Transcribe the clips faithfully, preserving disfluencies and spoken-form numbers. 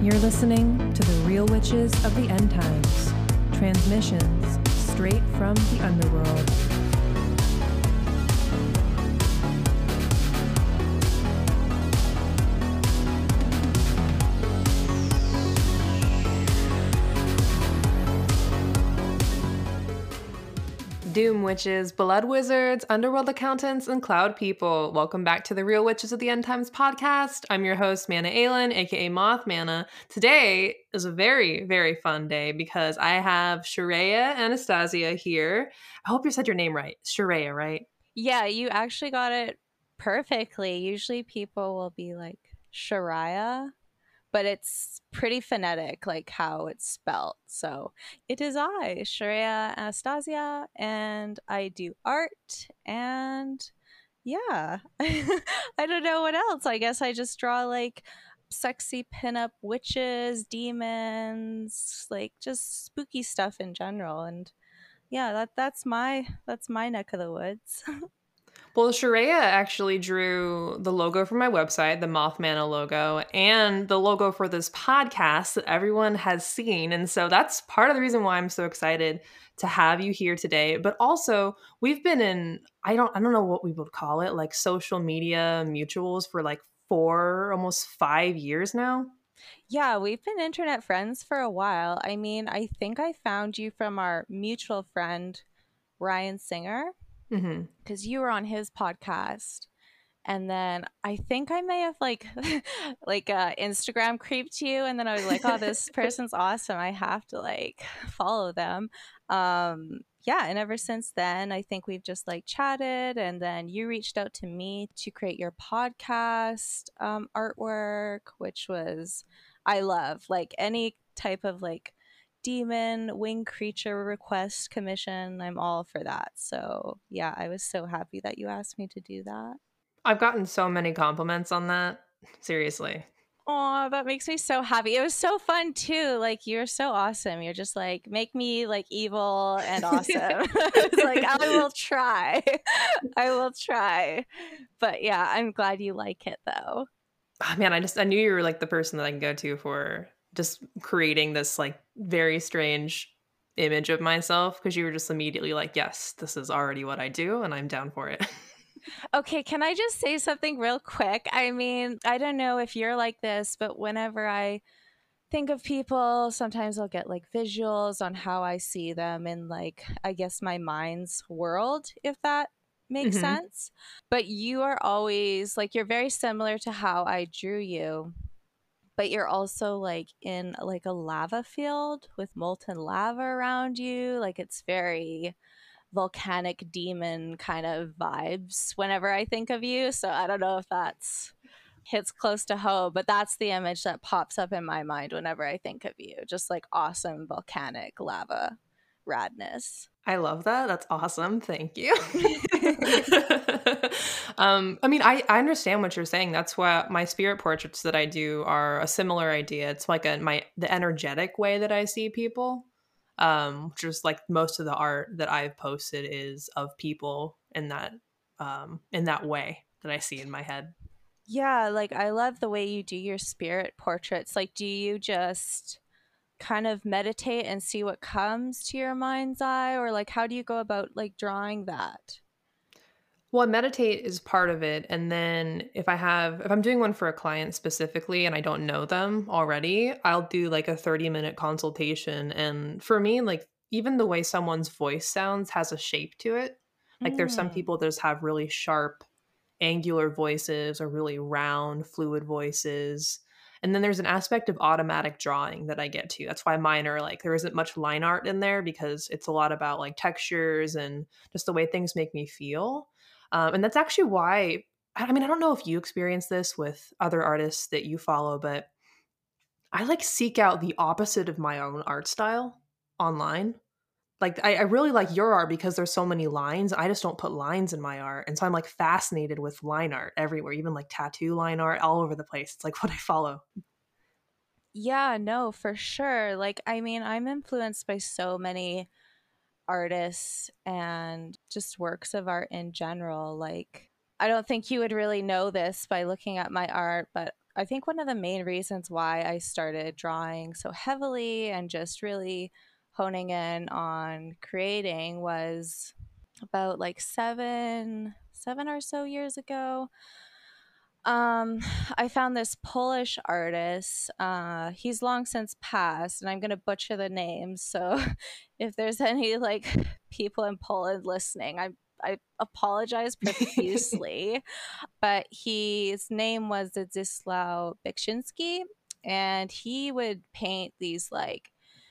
You're listening to the Real Witches of the End Times, transmissions straight from the underworld. Doom witches, blood wizards, underworld accountants, and cloud people. Welcome back to the Real Witches of the End Times podcast. I'm your host, Mana Aylin, aka Moth Mana. Today is a very, very fun day because I have Shareya Anastasia here. I hope you said your name right. Shareya, right? Yeah, you actually got it perfectly. Usually people will be like Shariah, but it's pretty phonetic, like how it's spelled. So it is I, Shareya Anastasia, and I do art. And yeah, I don't know what else. I guess I just draw like sexy pinup witches, demons, like just spooky stuff in general. And yeah, that that's my that's my neck of the woods. Well, Shareya actually drew the logo for my website, the Moth Mana logo, and the logo for this podcast that everyone has seen. And so that's part of the reason why I'm so excited to have you here today. But also, we've been in, I don't I don't know what we would call it, like social media mutuals for like four, almost five years now. Yeah, we've been internet friends for a while. I mean, I think I found you from our mutual friend, Ryan Singer, Mm-hmm. because you were on his podcast. And then I think I may have like like uh, Instagram creeped you, and then I was like, oh, this person's awesome. I have to like follow them. Um, yeah, and ever since then, I think we've just like chatted, and then you reached out to me to create your podcast um, artwork, which was I love like any type of like demon wing creature request commission. I'm all for that. So yeah, I was so happy that you asked me to do that. I've gotten so many compliments on that. Seriously. Oh, that makes me so happy. It was so fun too. Like you're so awesome. You're just like make me like evil and awesome. I was like, I will try. I will try. But yeah, I'm glad you like it though. Oh, man, I just I knew you were like the person that I can go to for just creating this like very strange image of myself because you were just immediately like, yes, this is already what I do and I'm down for it. Okay, can I just say something real quick? I mean, I don't know if you're like this, but whenever I think of people, sometimes I'll get like visuals on how I see them in like I guess my mind's world, if that makes hmm sense. But you are always like you're very similar to how I drew you, but you're also like in like a lava field with molten lava around you. Like it's very volcanic demon kind of vibes whenever I think of you. So I don't know if that's hits close to home, but that's the image that pops up in my mind whenever I think of you. Just like awesome volcanic lava radness. I love that. That's awesome. Thank you. um, I mean, I, I understand what you're saying. That's why my spirit portraits that I do are a similar idea. It's like a my the energetic way that I see people. Um, just like most of the art that I've posted is of people in that um in that way that I see in my head. Yeah, like I love the way you do your spirit portraits. Like, do you just kind of meditate and see what comes to your mind's eye, or like how do you go about like drawing that? Well, meditate is part of it. And then if I have, if I'm doing one for a client specifically and I don't know them already, I'll do like a thirty minute consultation. And for me, like even the way someone's voice sounds has a shape to it. Like there's some Mm. people that just have really sharp, angular voices or really round, fluid voices. And then there's an aspect of automatic drawing that I get to. That's why mine are like, there isn't much line art in there because it's a lot about like textures and just the way things make me feel. Um, and that's actually why, I mean, I don't know if you experience this with other artists that you follow, but I like seek out the opposite of my own art style online. Like I, I really like your art because there's so many lines. I just don't put lines in my art. And so I'm like fascinated with line art everywhere, even like tattoo line art all over the place. It's like what I follow. Yeah, no, for sure. Like, I mean, I'm influenced by so many artists and just works of art in general. Like, I don't think you would really know this by looking at my art, but I think one of the main reasons why I started drawing so heavily and just really honing in on creating was about like seven, seven or so years ago. Um, I found this Polish artist. Uh, he's long since passed, and I'm gonna butcher the name. So, if there's any like people in Poland listening, I I apologize profusely. But he, his name was Zdzisław Beksiński, and he would paint these like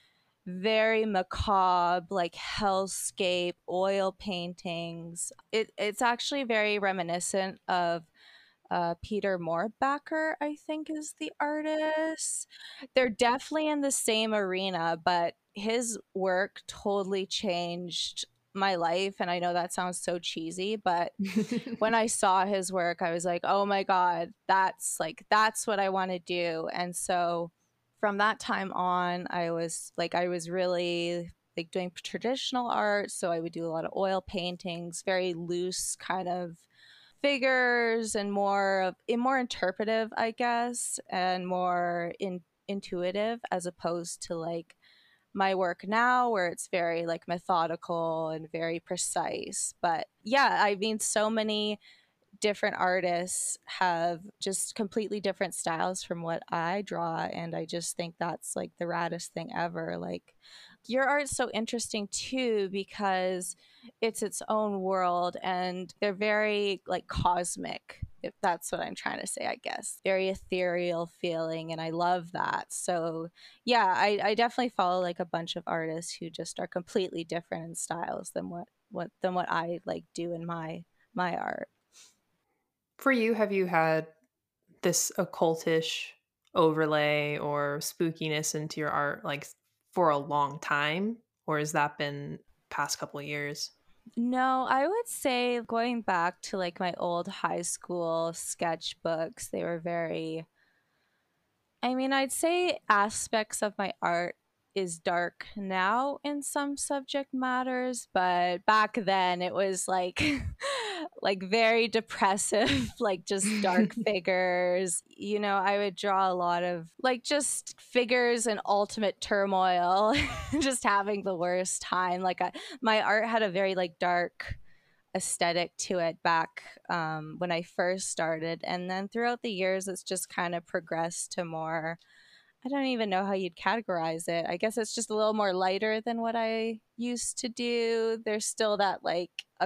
very macabre, like hellscape oil paintings. It, it's actually very reminiscent of uh, Peter Moorbacher, I think, is the artist. They're definitely in the same arena, but his work totally changed my life. And I know that sounds so cheesy, but when I saw his work, I was like, oh my God, that's like, that's what I want to do. And so from that time on, I was like, I was really like doing traditional art. So I would do a lot of oil paintings, very loose kind of figures, and more of more interpretive, I guess, and more in, intuitive, as opposed to like my work now where it's very like methodical and very precise. But yeah, I mean, so many different artists have just completely different styles from what I draw, and I just think that's like the raddest thing ever. Like, your art's so interesting too because it's its own world, and they're very like cosmic, if that's what I'm trying to say, I guess. Very ethereal feeling, and I love that. So yeah, I, I definitely follow like a bunch of artists who just are completely different in styles than what, what than what I like do in my my art. For you, have you had this occultish overlay or spookiness into your art like for a long time, or has that been past couple of years? No, I would say going back to like my old high school sketchbooks, they were very, I mean, I'd say aspects of my art is dark now in some subject matters, but back then it was like like very depressive, like just dark figures. You know, I would draw a lot of like just figures in ultimate turmoil, just having the worst time. Like I, my art had a very like dark aesthetic to it back um, when I first started. And then throughout the years, it's just kind of progressed to more, I don't even know how you'd categorize it. I guess it's just a little more lighter than what I used to do. There's still that like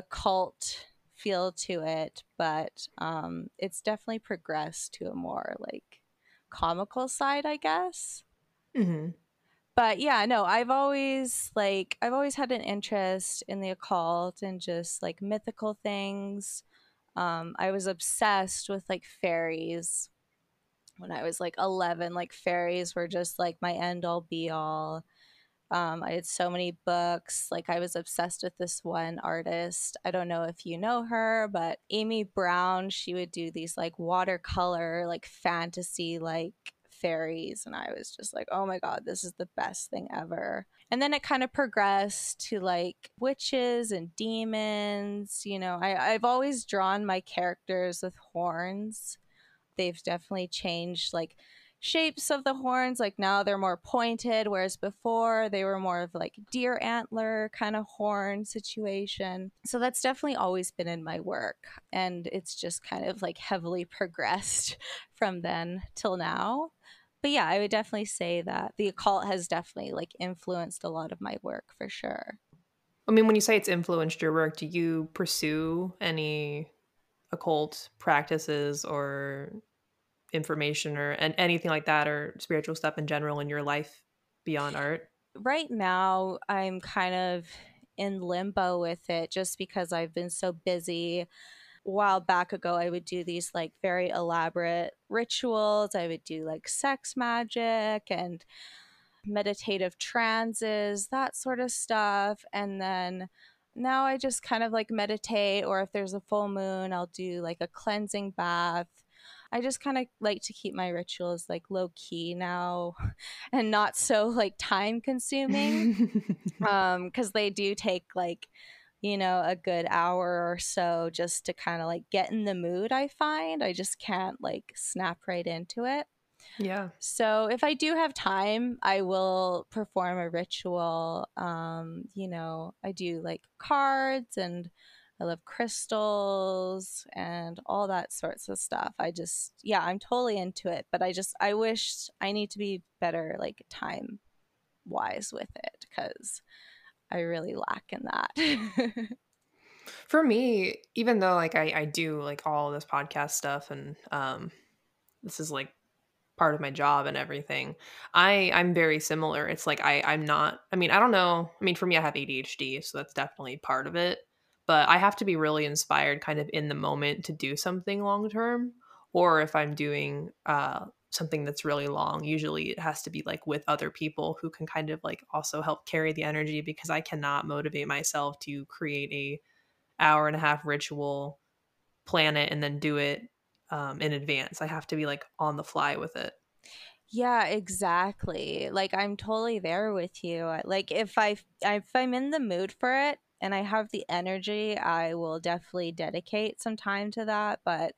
occult feel to it, but um, it's definitely progressed to a more like comical side, I guess. Mm-hmm. But yeah, no, I've always like I've always had an interest in the occult and just like mythical things. Um, I was obsessed with like fairies when I was like eleven. Like fairies were just like my end all be all. Um, I had so many books. Like I was obsessed with this one artist. I don't know if you know her, but Amy Brown. She would do these like watercolor, like fantasy, like fairies, and I was just like, oh my god, this is the best thing ever. And then it kind of progressed to like witches and demons. You know, I, I've always drawn my characters with horns. They've definitely changed like shapes of the horns. Like now they're more pointed, whereas before they were more of like deer antler kind of horn situation. So that's definitely always been in my work, and it's just kind of like heavily progressed from then till now. But yeah, I would definitely say that the occult has definitely like influenced a lot of my work for sure. I mean, when you say it's influenced your work, do you pursue any occult practices or information or and anything like that, or spiritual stuff in general in your life beyond art? Right now, I'm kind of in limbo with it just because I've been so busy. A while back ago, I would do these like very elaborate rituals. I would do like sex magic and meditative trances, that sort of stuff. And then now I just kind of like meditate, or if there's a full moon, I'll do like a cleansing bath. I just kind of like to keep my rituals like low key now and not so like time consuming, um because they do take like, you know, a good hour or so just to kind of like get in the mood. I find I just can't like snap right into it. Yeah. So if I do have time, I will perform a ritual. Um, you know, I do like cards, and I love crystals and all that sorts of stuff. I just, yeah, I'm totally into it, but I just, I wish I need to be better, like time wise with it, because I really lack in that. For me, even though like I, I do like all this podcast stuff and um this is like part of my job and everything, I I'm very similar. It's like I I'm not, I mean, I don't know. I mean, for me I have A D H D, so that's definitely part of it. But I have to be really inspired kind of in the moment to do something long term. Or if I'm doing uh something that's really long, usually it has to be like with other people who can kind of like also help carry the energy, because I cannot motivate myself to create a hour and a half ritual, plan it, and then do it um, in advance. I have to be like on the fly with it. Yeah, exactly. Like I'm totally there with you. I- Like if I if I'm in the mood for it and I have the energy, I will definitely dedicate some time to that, but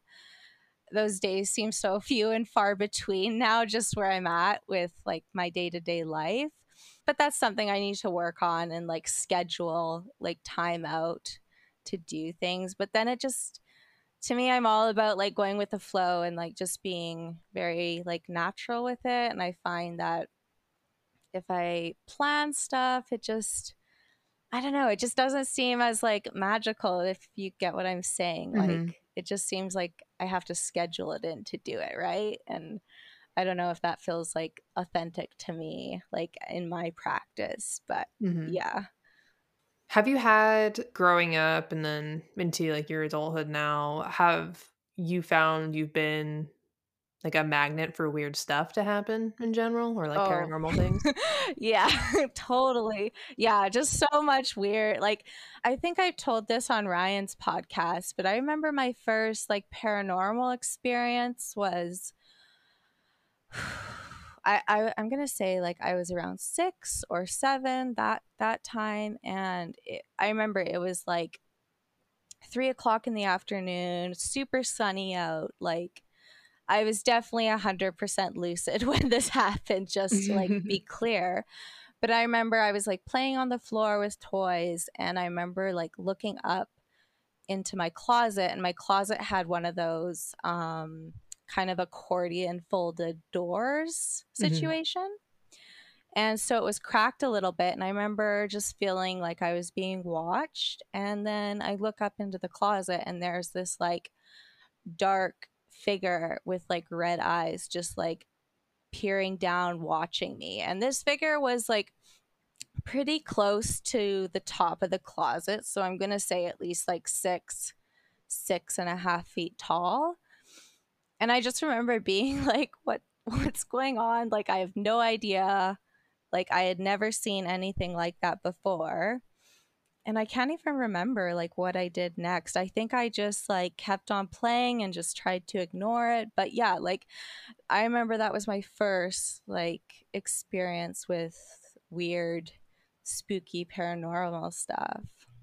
those days seem so few and far between now, just where I'm at with like my day-to-day life. But that's something I need to work on and like schedule like time out to do things. But then it just, to me, I'm all about like going with the flow and like just being very like natural with it. And I find that if I plan stuff, it just, I don't know, it just doesn't seem as like magical, if you get what I'm saying. Hmm. Like it just seems like I have to schedule it in to do it, right? And I don't know if that feels like authentic to me, like in my practice, but Hmm. yeah. Have you had growing up and then into like your adulthood now, have you found you've been like a magnet for weird stuff to happen in general, or like Oh, paranormal things? yeah, totally. Yeah, just so much weird. Like, I think I told this on Ryan's podcast, but I remember my first like paranormal experience was I, I I'm gonna say like I was around six or seven that that time, and it, I remember it was like three o'clock in the afternoon, super sunny out. Like I was definitely a hundred percent lucid when this happened, just to like be clear. But I remember I was like playing on the floor with toys, and I remember like looking up into my closet, and my closet had one of those um kind of accordion folded doors Hmm. situation. And so it was cracked a little bit, and I remember just feeling like I was being watched. And then I look up into the closet, and there's this like dark figure with like red eyes just like peering down watching me. And this figure was like pretty close to the top of the closet, so I'm gonna say at least like six six and a half feet tall. And I just remember being like, what what's going on? Like I have no idea. Like I had never seen anything like that before. And I can't even remember like what I did next. I think I just like kept on playing and just tried to ignore it. But yeah, like I remember that was my first like experience with weird, spooky paranormal stuff.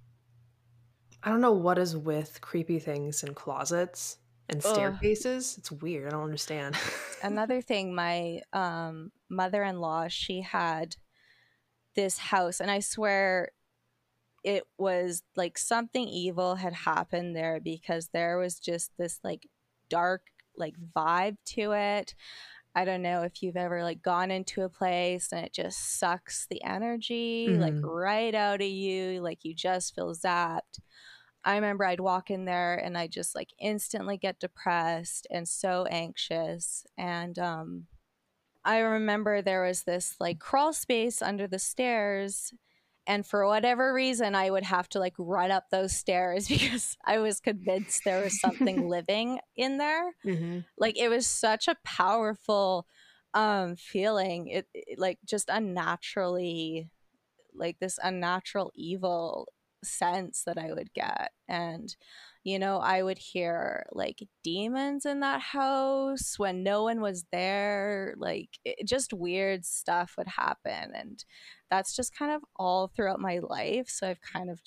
I don't know what is with creepy things in closets and Ugh. staircases. It's weird. I don't understand. Another thing, my um, mother-in-law, she had this house, and I swear it was like something evil had happened there, because there was just this like dark like vibe to it. I don't know if you've ever like gone into a place and it just sucks the energy like Hmm. right out of you, like you just feel zapped. I remember I'd walk in there and I just like instantly get depressed and so anxious. And um I remember there was this like crawl space under the stairs, and for whatever reason I would have to like run up those stairs because I was convinced there was something living in there. Hmm. Like it was such a powerful um feeling. It, it like just unnaturally, like this unnatural evil sense that I would get. And you know, I would hear like demons in that house when no one was there. Like it, just weird stuff would happen, and that's just kind of all throughout my life. So I've kind of just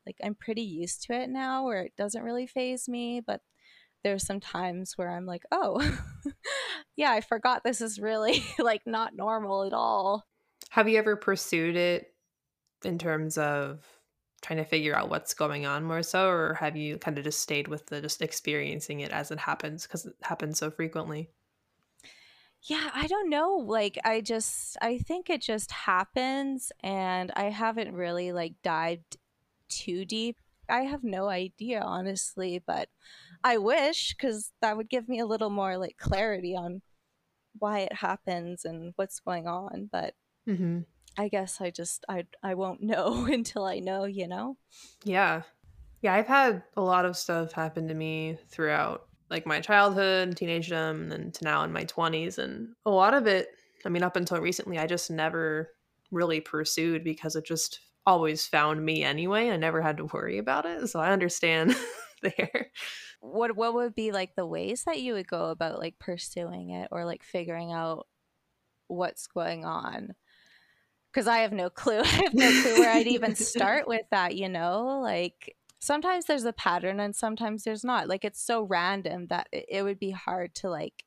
like I'm pretty used to it now where it doesn't really faze me, but there's some times where I'm like, oh, yeah, I forgot this is really like not normal at all. Have you ever pursued it in terms of trying to figure out what's going on more so, or have you kind of just stayed with the just experiencing it as it happens because it happens so frequently? Yeah, I don't know. Like, I just, I think it just happens, and I haven't really like dived too deep. I have no idea, honestly, but I wish because that would give me a little more like clarity on why it happens and what's going on. But Hmm. I guess I just, I, I won't know until I know, you know? Yeah. Yeah, I've had a lot of stuff happen to me throughout like my childhood, teenagedom, and then to now in my twenties. And a lot of it, I mean, up until recently, I just never really pursued because it just always found me anyway. I never had to worry about it. So I understand there. What, what would be like the ways that you would go about like pursuing it or like figuring out what's going on? Because I have no clue. I have no clue where I'd even start with that, you know? Like sometimes there's a pattern and sometimes there's not. Like it's so random that it, it would be hard to like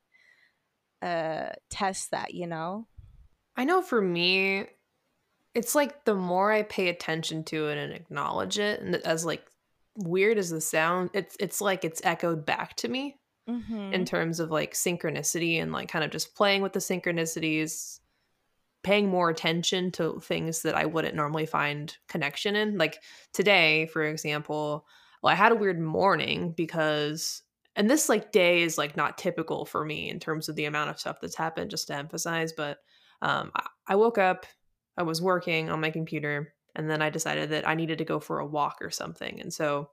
uh test that, you know? I know for me, it's like the more I pay attention to it and acknowledge it, and as like weird as the sound, it's it's like it's echoed back to me in Mhm. terms of like synchronicity and like kind of just playing with the synchronicities, paying more attention to things that I wouldn't normally find connection in. Like today, for example, well, I had a weird morning because, and this like day is like not typical for me in terms of the amount of stuff that's happened, just to emphasize. But um, I, I woke up, I was working on my computer, and then I decided that I needed to go for a walk or something. And so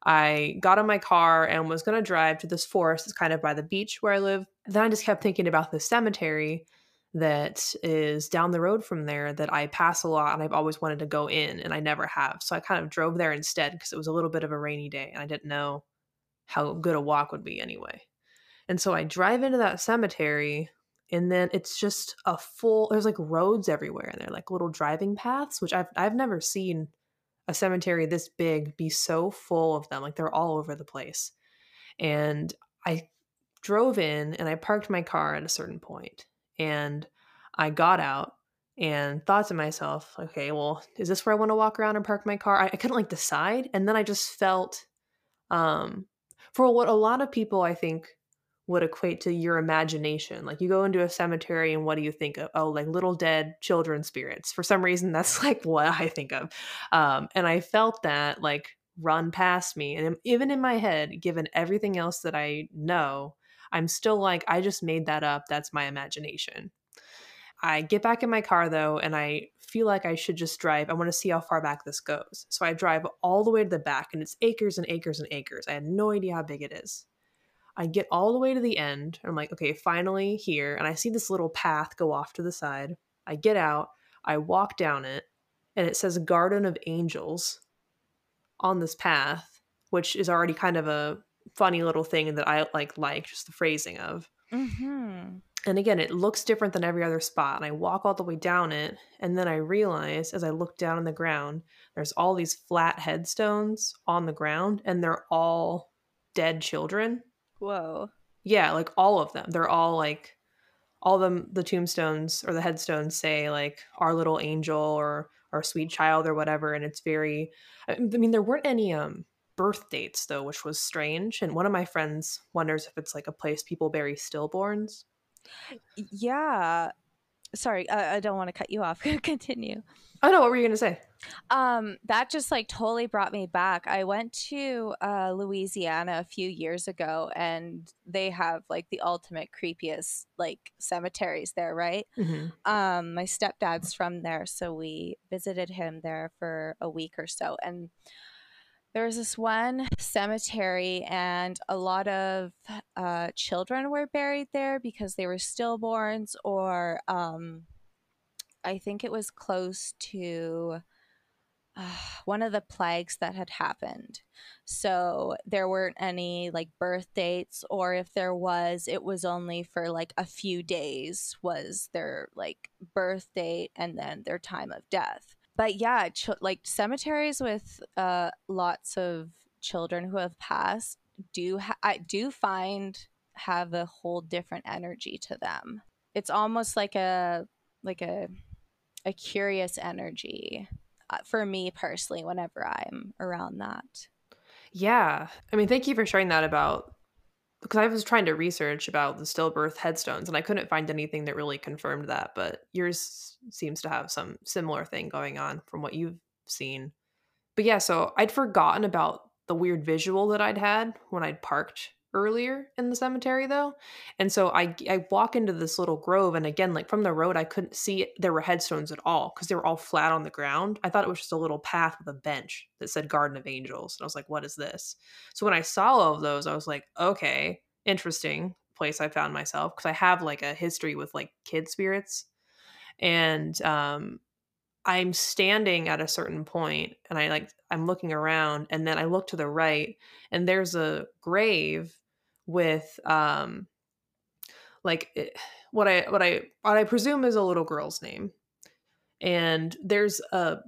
I got in my car and was going to drive to this forest. It's kind of by the beach where I live. Then I just kept thinking about the cemetery that is down the road from there that I pass a lot and I've always wanted to go in and I never have. So I kind of drove there instead because it was a little bit of a rainy day and I didn't know how good a walk would be anyway. And so I drive into that cemetery and then it's just a full there's like roads everywhere and they're like little driving paths, which I've I've never seen a cemetery this big be so full of them. Like they're all over the place. And I drove in and I parked my car at a certain point. And I got out and thought to myself, okay, well, is this where I want to walk around and park my car? I, I couldn't like decide. And then I just felt, um, for what a lot of people I think would equate to your imagination. Like you go into a cemetery and what do you think of? Oh, like little dead children spirits. For some reason, that's like what I think of. Um, and I felt that like run past me. And even in my head, given everything else that I know, I'm still like, I just made that up. That's my imagination. I get back in my car though, and I feel like I should just drive. I want to see how far back this goes. So I drive all the way to the back, and it's acres and acres and acres. I had no idea how big it is. I get all the way to the end. And I'm like, okay, finally here. And I see this little path go off to the side. I get out, I walk down it, and it says Garden of Angels on this path, which is already kind of a funny little thing that I like, like just the phrasing of. Mhm. And again, it looks different than every other spot. And I walk all the way down it. And then I realize as I look down on the ground, there's all these flat headstones on the ground, and they're all dead children. Whoa. Yeah, like all of them. They're all like all them the tombstones or the headstones say like our little angel or our sweet child or whatever, and it's very I mean there weren't any um birth dates though, which was strange. And one of my friends wonders if it's like a place people bury stillborns. Yeah. Sorry, I, I don't want to cut you off. Continue. Oh no, what were you gonna say? Um, that just like totally brought me back. I went to uh, Louisiana a few years ago, and they have like the ultimate creepiest like cemeteries there, right? Hmm. Um, my stepdad's from there, so we visited him there for a week or so, and there was this one cemetery, and a lot of uh, children were buried there because they were stillborns, or um, I think it was close to uh, one of the plagues that had happened. So there weren't any like birth dates, or if there was, it was only for like a few days was their like birth date and then their time of death. but yeah, ch- like cemeteries with uh lots of children who have passed do ha- I do find have a whole different energy to them. It's almost like a like a a curious energy uh, for me personally whenever I'm around that. Yeah. I mean, thank you for sharing that about, because I was trying to research about the stillbirth headstones and I couldn't find anything that really confirmed that, but yours seems to have some similar thing going on from what you've seen. But yeah, so I'd forgotten about the weird visual that I'd had when I'd parked earlier in the cemetery though. And so I I walk into this little grove and again like from the road I couldn't see it, there were headstones at all because they were all flat on the ground. I thought it was just a little path with a bench that said Garden of Angels. And I was like, what is this? So when I saw all of those, I was like, okay, interesting place I found myself because I have like a history with like kid spirits. And um I'm standing at a certain point and I like I'm looking around and then I look to the right and there's a grave with um like it, what I what I what I presume is a little girl's name. And there's a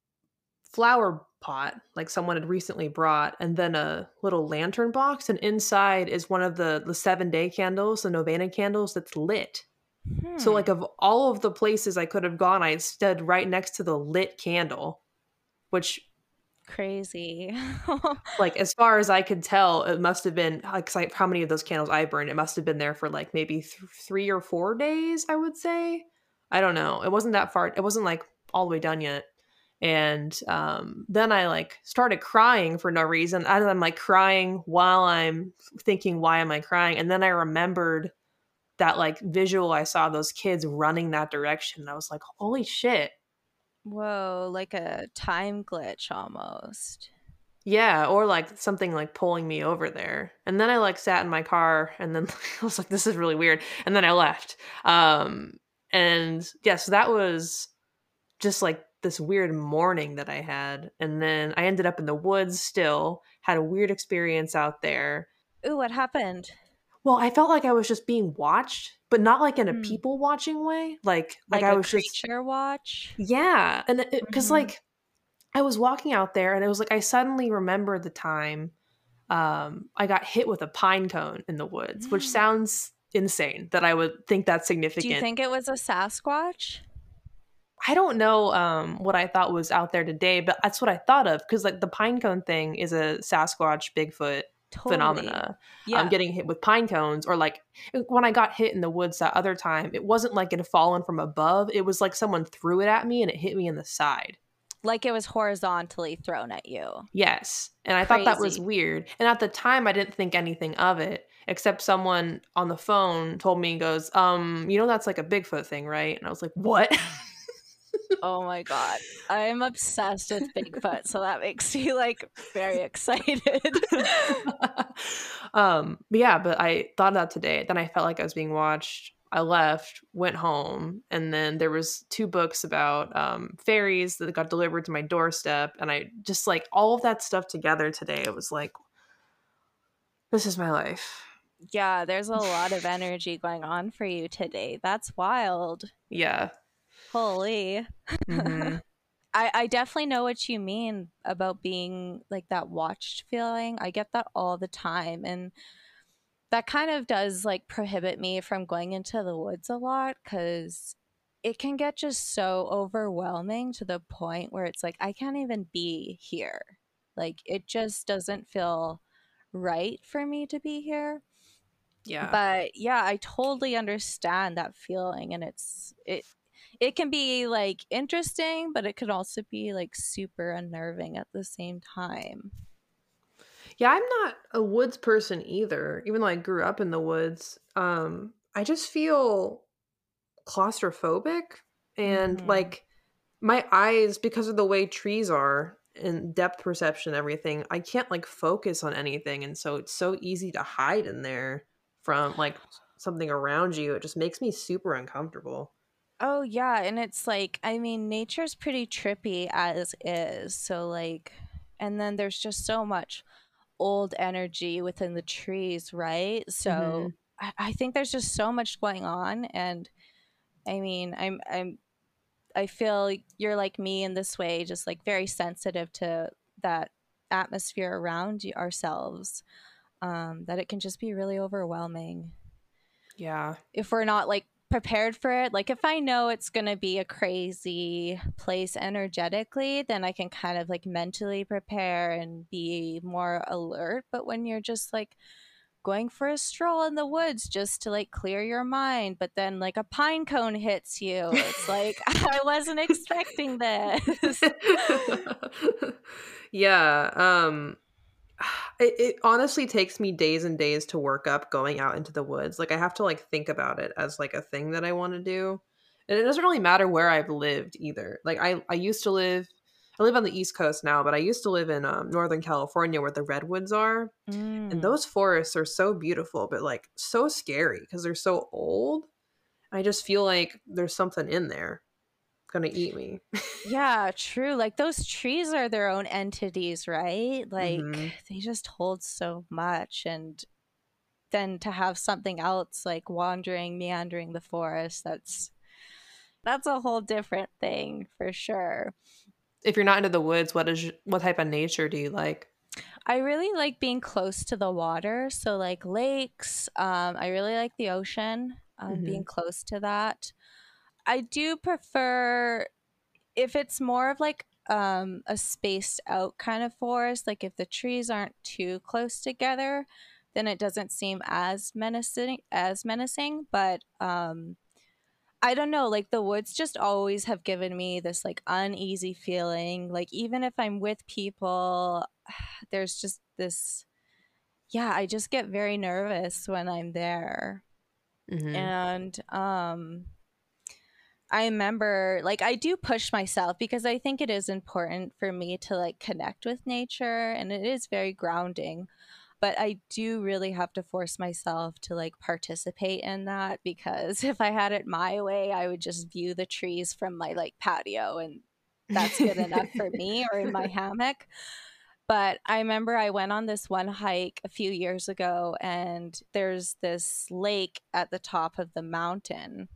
flower pot like someone had recently brought and then a little lantern box and inside is one of the the seven day candles, the novena candles that's lit. So Hmm. like of all of the places I could have gone, I stood right next to the lit candle, which Crazy. like as far as I could tell, it must have been like 'cause I, how many of those candles I burned. It must have been there for like maybe th- three or four days. I would say. I don't know. It wasn't that far. It wasn't like all the way done yet. And um, then I like started crying for no reason. And I'm like crying while I'm thinking, why am I crying? And then I remembered that like visual I saw of those kids running that direction. And I was like, holy shit. Whoa, like a time glitch almost. Yeah, or like something like pulling me over there. And then I like sat in my car and then I was like, this is really weird. And then I left. Um and yes, yeah, so that was just like this weird morning that I had. And then I ended up in the woods still, had a weird experience out there. Ooh, what happened? Well, I felt like I was just being watched, but not like in a Hmm. people watching way. Like like Like I a was just creature watch? yeah, and it, cuz Mm-hmm. like I was walking out there and it was like I suddenly remembered the time um, I got hit with a pine cone in the woods, which sounds insane that I would think that's Do you significant. think it was a Sasquatch? I don't know um, what I thought was out there today, but that's what I thought of because like the pine cone thing is a Sasquatch Bigfoot Totally. phenomena. Um, Yeah. getting hit with pine cones, or like when I got hit in the woods that other time, it wasn't like it had fallen from above. It was like someone threw it at me and it hit me in the side. Like it was horizontally thrown at you. Yes. And I thought that was Crazy. weird. And at the time I didn't think anything of it, except someone on the phone told me and goes, um, you know that's like a Bigfoot thing, right? And I was like, "What?" Oh my God. I'm obsessed with Bigfoot, so that makes me like very excited. um, but yeah, but I thought of that today. Then I felt like I was being watched. I left, went home, and then there was two books about um, fairies that got delivered to my doorstep, and I just like all of that stuff together today. It was like, this is my life. Yeah, there's a lot of energy going on for you today. That's wild. Yeah. Holy. Mm-hmm. I, I definitely know what you mean about being like that watched feeling. I get that all the time. And that kind of does like prohibit me from going into the woods a lot because it can get just so overwhelming to the point where it's like, I can't even be here. Like, it just doesn't feel right for me to be here. Yeah. But yeah, I totally understand that feeling. And it's, it, it can be like interesting, but it could also be like super unnerving at the same time. Yeah, I'm not a woods person either, even though I grew up in the woods. Um, I just feel claustrophobic and Mm-hmm. like my eyes, because of the way trees are and depth perception, and everything, I can't like focus on anything. And so it's so easy to hide in there from like something around you. It just makes me super uncomfortable. Oh yeah, and it's like I mean nature's pretty trippy as is. So like and then there's just so much old energy within the trees, right? So Hmm. I, I think there's just so much going on and I mean I'm I'm I feel you're like me in this way, just like very sensitive to that atmosphere around y- ourselves, um, that it can just be really overwhelming Yeah. if we're not like prepared for it. Like if I know it's going to be a crazy place energetically, then I can kind of like mentally prepare and be more alert. But when you're just like going for a stroll in the woods just to like clear your mind, but then like a pine cone hits you, it's like I wasn't expecting this. Yeah. Um it, it honestly takes me days and days to work up going out into the woods. Like I have to like think about it as like a thing that I want to do. And it doesn't really matter where I've lived either. Like I I used to live I live on the East Coast now, but I used to live in um, Northern California where the redwoods are. And Mm. those forests are so beautiful, but like so scary because they're so old. I just feel like there's something in there gonna eat me. Yeah, true. Like those trees are their own entities, right? Like hmm they just hold so much. And then to have something else like wandering, meandering the forest, that's that's a whole different thing for sure. If you're not into the woods, what is what type of nature do you like? I really like being close to the water, so like lakes. Um, I really like the ocean, um, hmm being close to that. I do prefer if it's more of like um, a spaced out kind of forest, like if the trees aren't too close together, then it doesn't seem as menacing as menacing. But um, I don't know, like the woods just always have given me this like uneasy feeling. Like even if I'm with people, there's just this, yeah, I just get very nervous when I'm there. hmm And um I remember like I do push myself because I think it is important for me to like connect with nature and it is very grounding. But I do really have to force myself to like participate in that because if I had it my way, I would just view the trees from my like patio and that's good enough for me or in my hammock. But I remember I went on this one hike a few years ago and there's this lake at the top of the mountain,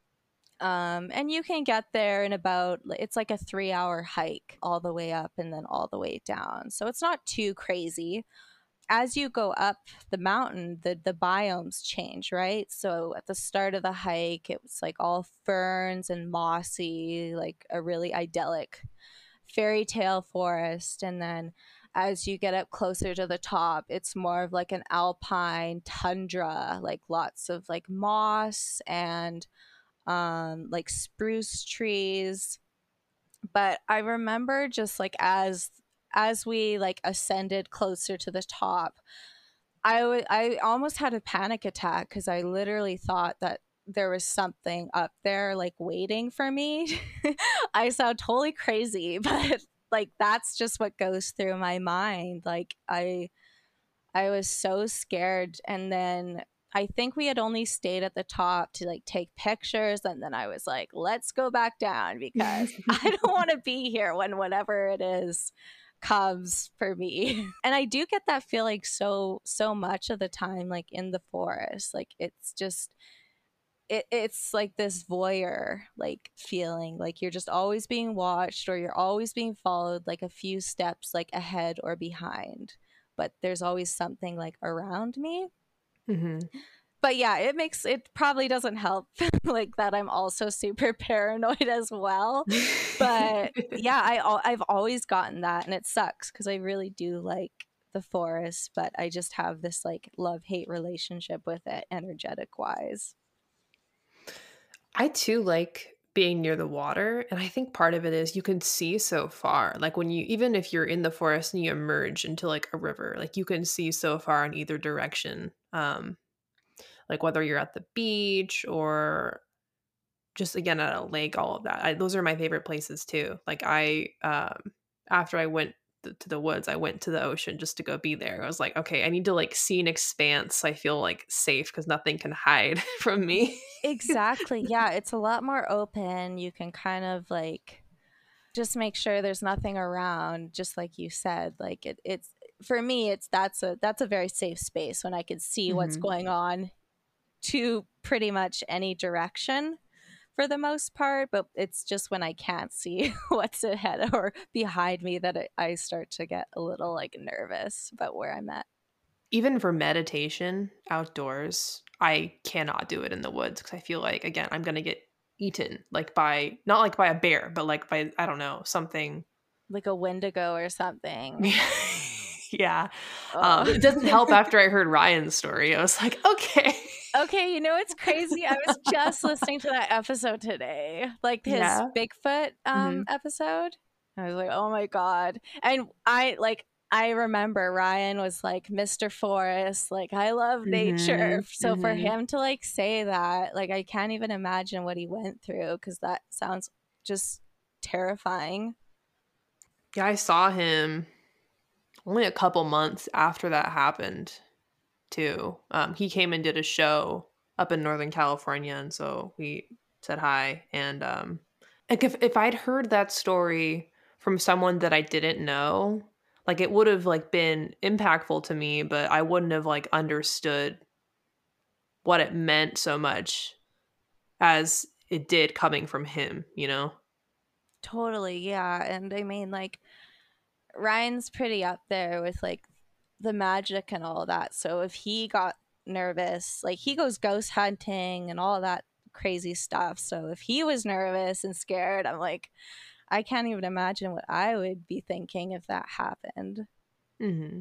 um, and you can get there in about, it's like a three hour hike all the way up and then all the way down. So it's not too crazy. As you go up the mountain, the, the biomes change, right? So at the start of the hike, it was like all ferns and mossy, like a really idyllic fairy tale forest. And then as you get up closer to the top, it's more of like an alpine tundra, like lots of like moss and um, like spruce trees. But I remember just like as as we like ascended closer to the top, I w- I almost had a panic attack because I literally thought that there was something up there like waiting for me. I sound totally crazy, but like that's just what goes through my mind. Like I I was so scared. And then I think we had only stayed at the top to like take pictures. And then I was like, let's go back down because I don't want to be here when whatever it is comes for me. And I do get that feeling so, so much of the time, like in the forest. Like it's just, it, it's like this voyeur like feeling like you're just always being watched or you're always being followed like a few steps like ahead or behind, but there's always something like around me. hmm But yeah, it makes it probably doesn't help like that I'm also super paranoid as well. But yeah, I al- I've always gotten that and it sucks because I really do like the forest, but I just have this like love-hate relationship with it energetic wise. I too like being near the water, and I think part of it is you can see so far. Like when you even if you're in the forest and you emerge into like a river, like you can see so far in either direction. Um like whether you're at the beach or just again at a lake, all of that. I, those are my favorite places too. Like I um after I went th- to the woods, I went to the ocean just to go be there. I was like, okay, I need to like see an expanse. I feel like safe because nothing can hide from me. Exactly. Yeah, it's a lot more open. You can kind of like just make sure there's nothing around, just like you said. Like it, it's for me, it's that's a that's a very safe space when I can see what's hmm going on to pretty much any direction. for the most part, but it's just when I can't see what's ahead or behind me that it, I start to get a little like nervous about where I'm at. Even for meditation outdoors, I cannot do it in the woods because I feel like, again, I'm going to get eaten, like by, not like by a bear, but like by, I don't know, something. Like a Wendigo or something. Yeah. Oh. Um, it doesn't help after I heard Ryan's story. I was like, okay. Okay, you know what's crazy? I was just listening to that episode today, like his Yeah. Bigfoot um, Mhm. episode. I was like, oh my God. And I like, I remember Ryan was like Mister Forest, like I love nature. Mhm. So for Mhm. him to like say that, like I can't even imagine what he went through because that sounds just terrifying. Yeah, I saw him only a couple months after that happened, too. Um, he came and did a show up in Northern California, and so we said hi. And um, like if if I'd heard that story from someone that I didn't know, like it would have like been impactful to me, but I wouldn't have like understood what it meant so much as it did coming from him, you know? Totally, yeah. And I mean, like, Ryan's pretty up there with like the magic and all that. So if he got nervous, like he goes ghost hunting and all that crazy stuff. So if he was nervous and scared, I'm like, I can't even imagine what I would be thinking if that happened. Mm-hmm.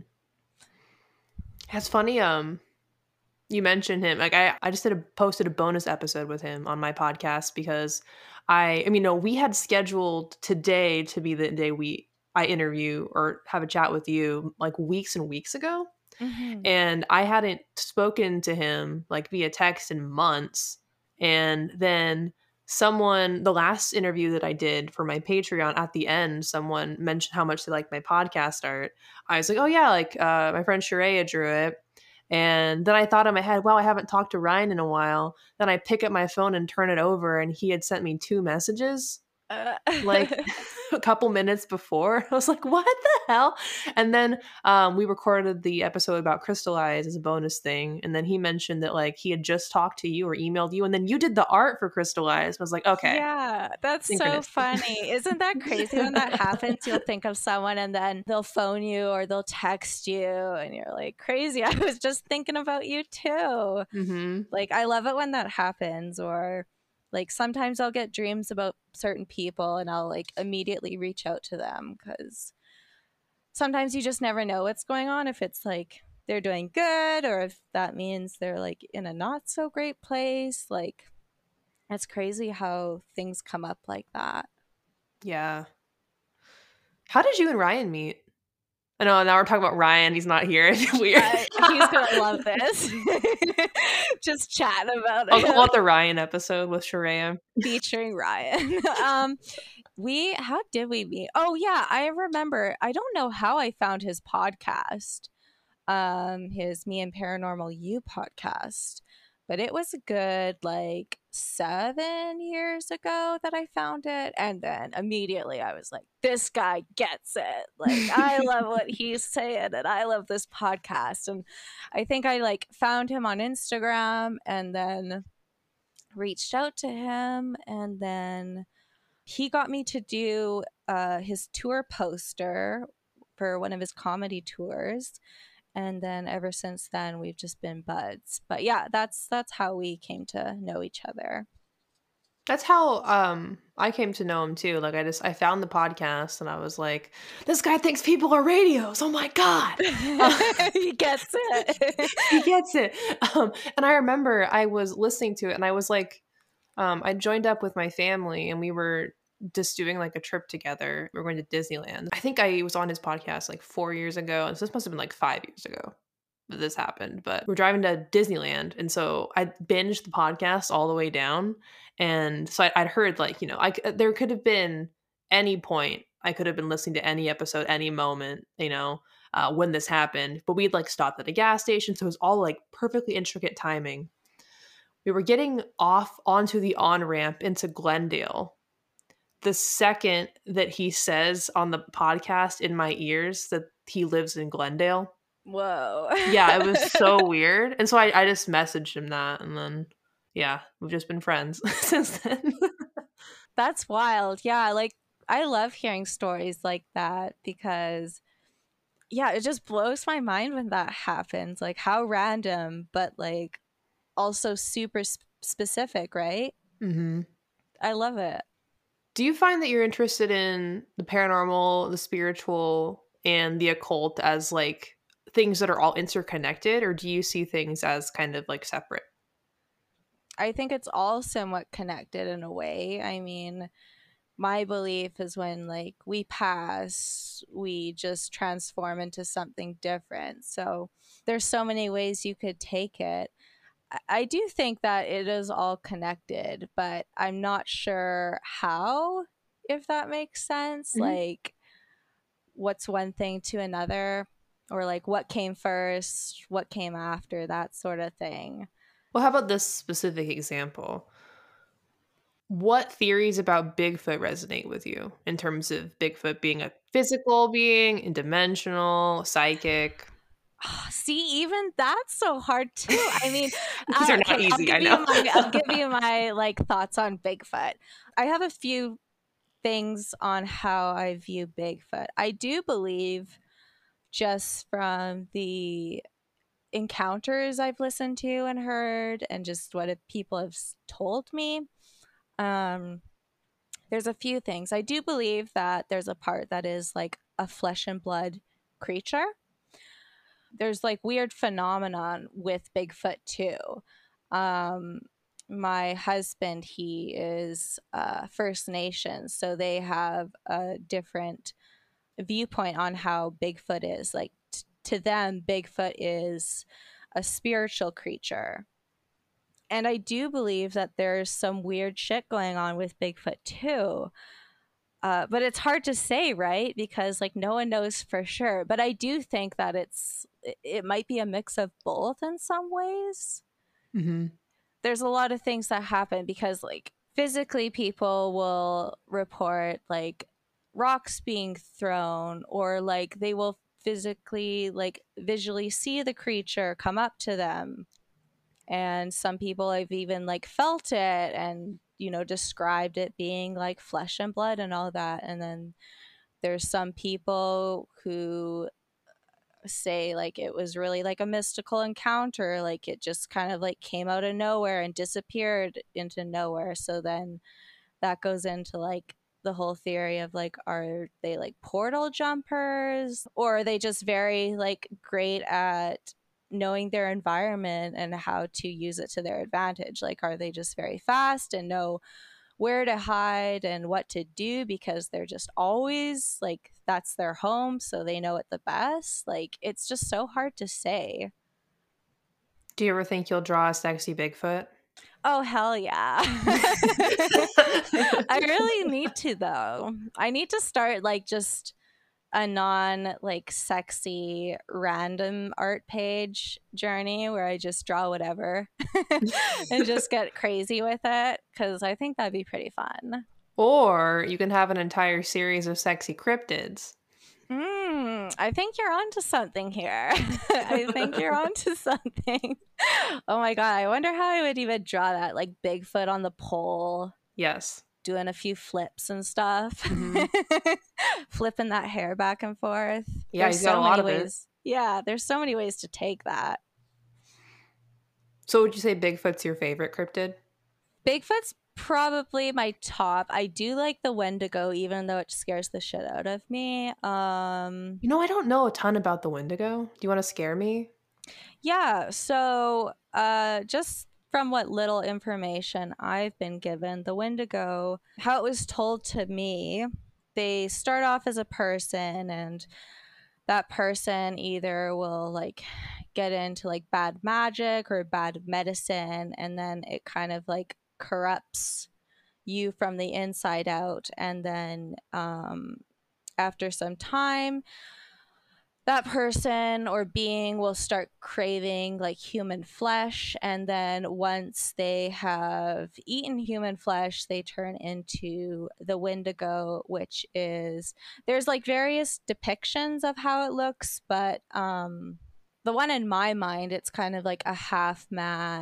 It's funny. Um, you mentioned him. Like I, I just did a posted a bonus episode with him on my podcast because I, I mean, no, we had scheduled today to be the day we I interview or have a chat with you like weeks and weeks ago. Mm-hmm. And I hadn't spoken to him like via text in months. And then someone, the last interview that I did for my Patreon, at the end, someone mentioned how much they liked my podcast art. I was like, oh yeah, like uh, my friend Shareya drew it. And then I thought in my head, well, I haven't talked to Ryan in a while. Then I pick up my phone and turn it over, and he had sent me two messages Uh- like a couple minutes before. I was like, what the hell? And then um, we recorded the episode about Crystallize as a bonus thing. And then he mentioned that like he had just talked to you or emailed you. And then you did the art for Crystallize. I was like, okay. Yeah, that's so funny. Isn't that crazy when that happens? You'll think of someone and then they'll phone you or they'll text you and you're like, crazy. I was just thinking about you too. Mm-hmm. Like, I love it when that happens. Or like sometimes I'll get dreams about certain people and I'll like immediately reach out to them because sometimes you just never know what's going on, if it's like they're doing good or if that means they're like in a not so great place. Like, it's crazy how things come up like that. Yeah. How did you and Ryan meet? I know now we're talking about Ryan. He's not here. It's weird. Uh, he's gonna love this. Just chatting about I'll it. call it the Ryan episode with Shareya. Featuring Ryan. um, we how did we meet? Oh yeah, I remember. I don't know how I found his podcast. Um, his Me and Paranormal You podcast. But it was a good like seven years ago that I found it. And then immediately I was like, this guy gets it. Like, I love what he's saying and I love this podcast. And I think I like found him on Instagram and then reached out to him. And then he got me to do uh, his tour poster for one of his comedy tours. And then ever since then we've just been buds. But yeah, that's that's how we came to know each other. That's how um I came to know him too. Like I just I found the podcast and I was like, this guy thinks people are radios. Oh my god. Uh, He gets it. he gets it. Um and I remember I was listening to it and I was like um I joined up with my family and we were just doing like a trip together. We were going to Disneyland. I think I was on his podcast like four years ago. And so this must have been like five years ago that this happened. But we're driving to Disneyland. And so I binged the podcast all the way down. And so I, I'd heard like, you know, I, there could have been any point. I could have been listening to any episode, any moment, you know, uh, when this happened. But we'd like stopped at a gas station. So it was all like perfectly intricate timing. We were getting off onto the on-ramp into Glendale. The second that he says on the podcast in my ears that he lives in Glendale. Whoa. Yeah, it was so weird. And so I, I just messaged him that and then Yeah, we've just been friends since then. That's wild. Yeah, like I love hearing stories like that because yeah, it just blows my mind when that happens. Like how random, but like also super sp- specific, right? hmm I love it. Do you find that you're interested in the paranormal, the spiritual, and the occult as like things that are all interconnected, or do you see things as kind of like separate? I think it's all somewhat connected in a way. I mean, my belief is when like we pass, we just transform into something different. So there's so many ways you could take it. I- I do think that it is all connected, but I'm not sure how, if that makes sense. hmm Like, what's one thing to another, or like what came first, what came after, that sort of thing. Well, how about this specific example? What theories about Bigfoot resonate with you in terms of Bigfoot being a physical being, interdimensional, psychic? See, even that's so hard too. I mean, These uh, are not okay, I'll easy, give I you know. my I'll give you my like thoughts on Bigfoot. I have a few things on how I view Bigfoot. I do believe, just from the encounters I've listened to and heard, and just what people have told me, um, there's a few things. I do believe that there's a part that is like a flesh and blood creature. There's like weird phenomenon with Bigfoot too. Um, my husband, he is uh, First Nations, so they have a different viewpoint on how Bigfoot is. Like t- to them, Bigfoot is a spiritual creature. And I do believe that there's some weird shit going on with Bigfoot too. Uh, but it's hard to say, right? Because like no one knows for sure. But I do think that it's it, it might be a mix of both in some ways. hmm There's a lot of things that happen because like physically people will report like rocks being thrown, or like they will physically like visually see the creature come up to them. And some people have even like felt it and you know described it being like flesh and blood and all that. And then there's some people who say like it was really like a mystical encounter, like it just kind of like came out of nowhere and disappeared into nowhere. So then that goes into like the whole theory of like, are they like portal jumpers, or are they just very like great at knowing their environment and how to use it to their advantage? Like, are they just very fast and know where to hide and what to do because they're just always like that's their home, so they know it the best? Like, it's just so hard to say. Do you ever think you'll draw a sexy Bigfoot? Oh, hell yeah. I really need to, though. I need to start like just a non like sexy random art page journey where I just draw whatever and just get crazy with it, because I think that'd be pretty fun. Or you can have an entire series of sexy cryptids. Mm, I think you're onto something here. I think you're onto something. Oh my god, I wonder how I would even draw that, like Bigfoot on the pole, Yes. doing a few flips and stuff. hmm Flipping that hair back and forth. Yeah, There's he's got a so lot many of it. ways. Yeah, there's so many ways to take that. So would you say Bigfoot's your favorite cryptid? Bigfoot's probably my top. I do like the Wendigo, even though it scares the shit out of me. Um, You know, I don't know a ton about the Wendigo. Do you want to scare me? yeah, so uh, just from what little information I've been given, the Wendigo, how it was told to me, they start off as a person, and that person either will like get into like bad magic or bad medicine, and then it kind of like corrupts you from the inside out. And then um, after some time, that person or being will start craving like human flesh. And then once they have eaten human flesh, they turn into the Wendigo, which is, there's like various depictions of how it looks, but um, the one in my mind, it's kind of like a half man,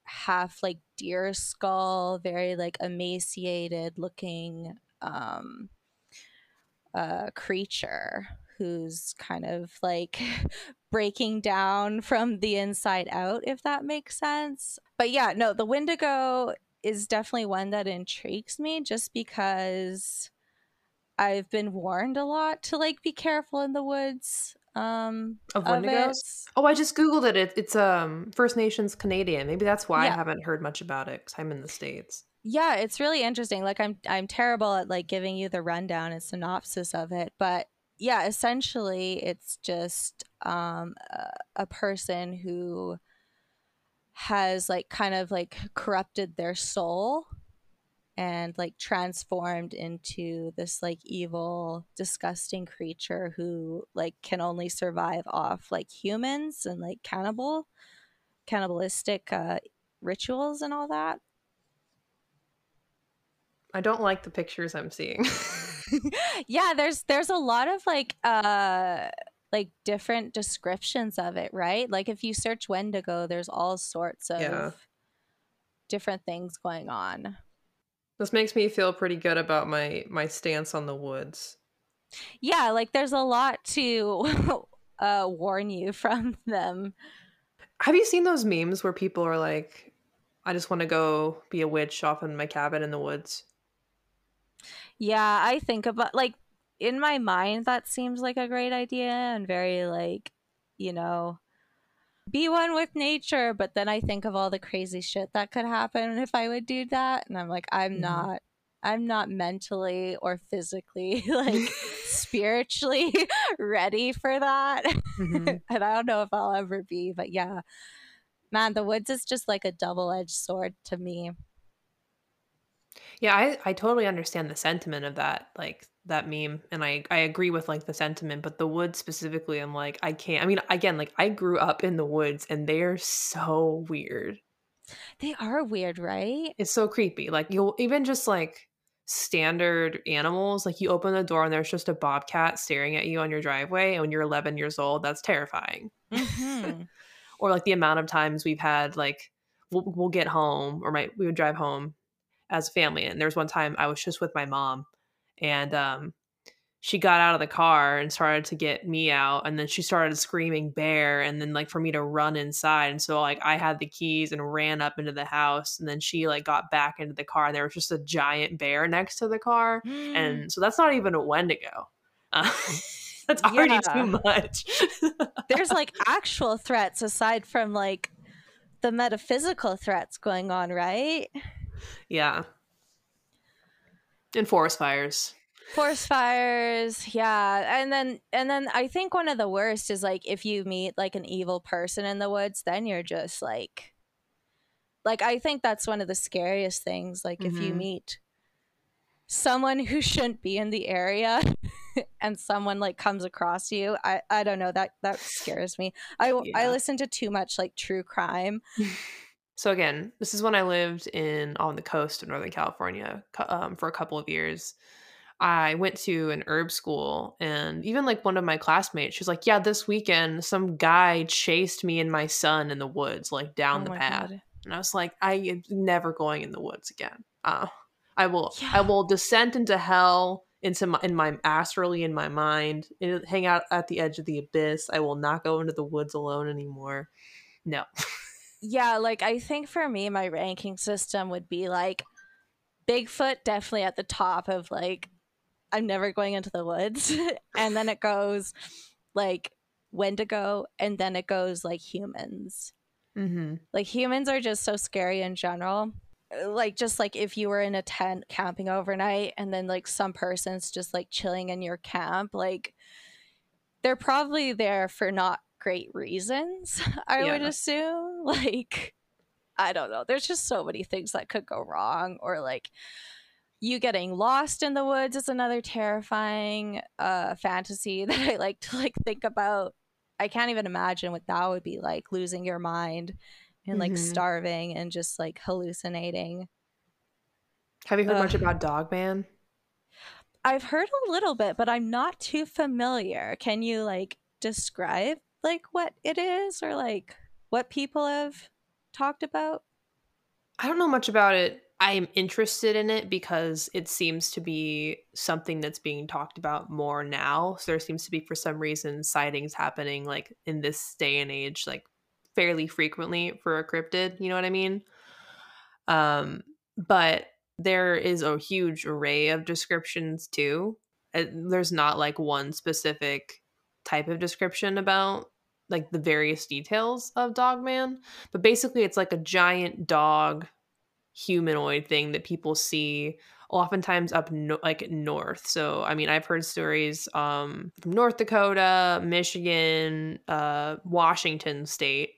half like deer skull, very like emaciated looking um uh creature who's kind of like breaking down from the inside out, if that makes sense. But yeah, no, the Wendigo is definitely one that intrigues me just because I've been warned a lot to like be careful in the woods um Of of it. Wendigos? Oh, I just googled it. it. It's um First Nations Canadian. Maybe that's why I Yeah. haven't heard much about it, because I'm in the States. Yeah, it's really interesting. Like I'm I'm terrible at like giving you the rundown and synopsis of it, but yeah, essentially it's just um a, a person who has like kind of like corrupted their soul and like transformed into this like evil, disgusting creature who like can only survive off like humans and like cannibal cannibalistic uh rituals and all that. I don't like the pictures I'm seeing. Yeah, there's there's a lot of like uh like different descriptions of it, right? Like if you search Wendigo, there's all sorts Yeah. of different things going on. This makes me feel pretty good about my my stance on the woods. Yeah, like there's a lot to uh warn you from them. Have you seen those memes where people are like, I just want to go be a witch off in my cabin in the woods? Yeah, I think about like in my mind that seems like a great idea and very like, you know, be one with nature, but then I think of all the crazy shit that could happen if I would do that, and I'm like I'm Mhm. not I'm not mentally or physically like spiritually ready for that. Mhm. And I don't know if I'll ever be, but yeah. Man, the woods is just like a double-edged sword to me. Yeah, I I totally understand the sentiment of that, like that meme, and I I agree with like the sentiment, but the woods specifically, I'm like I can't. I mean, again, like I grew up in the woods, and they're so weird. They are weird, right? It's so creepy. Like you'll even just like standard animals, like you open the door and there's just a bobcat staring at you on your driveway, and when you're eleven years old, that's terrifying. Mhm. Or like the amount of times we've had like we'll, we'll get home, or my we would drive home as a family, and there's one time I was just with my mom, and um she got out of the car and started to get me out, and then she started screaming bear, and then like for me to run inside, and so like I had the keys and ran up into the house, and then she like got back into the car, and there was just a giant bear next to the car, and so that's not even a Wendigo. uh, that's already too Yeah. much. There's like actual threats aside from like the metaphysical threats going on, right? Yeah, and forest fires. Forest fires, yeah. And then and then I think one of the worst is like if you meet like an evil person in the woods, then you're just like like I think that's one of the scariest things. Like if you Hmm. meet someone who shouldn't be in the area and someone like comes across you, I I don't know, that that scares me. I I Yeah. listen to too much like true crime. So again, this is when I lived in on the coast of Northern California co- um, for a couple of years. I went to an herb school, and even like one of my classmates, she's like, "Yeah, this weekend some guy chased me and my son in the woods, like down Oh the my path." god. And I was like, "I am never going in the woods again. Uh, I will, I Yeah. will descend into hell." Into my in my astrally in my mind, and hang out at the edge of the abyss. I will not go into the woods alone anymore. No. Yeah, like I think for me my ranking system would be like Bigfoot definitely at the top of like I'm never going into the woods. And then it goes like Wendigo, and then it goes like humans. Mm-hmm. Like humans are just so scary in general. Like just like if you were in a tent camping overnight and then like some person's just like chilling in your camp, like they're probably there for not great reasons, I would Yeah. assume. Like I don't know. There's just so many things that could go wrong, or like you getting lost in the woods is another terrifying uh fantasy that I like to like think about. I can't even imagine what that would be like, losing your mind and like Mm-hmm. starving and just like hallucinating. Have you heard uh, much about Dogman? I've heard a little bit, but I'm not too familiar. Can you like describe like what it is, or like what people have talked about? I don't know much about it. I am interested in it because it seems to be something that's being talked about more now. So there seems to be, for some reason, sightings happening like in this day and age, like fairly frequently for a cryptid. You know what I mean? Um, but there is a huge array of descriptions too. Uh, There's not like one specific type of description about like the various details of Dogman, but basically it's like a giant dog humanoid thing that people see oftentimes up no- like north. So I mean, I've heard stories um from North Dakota, Michigan, uh Washington state.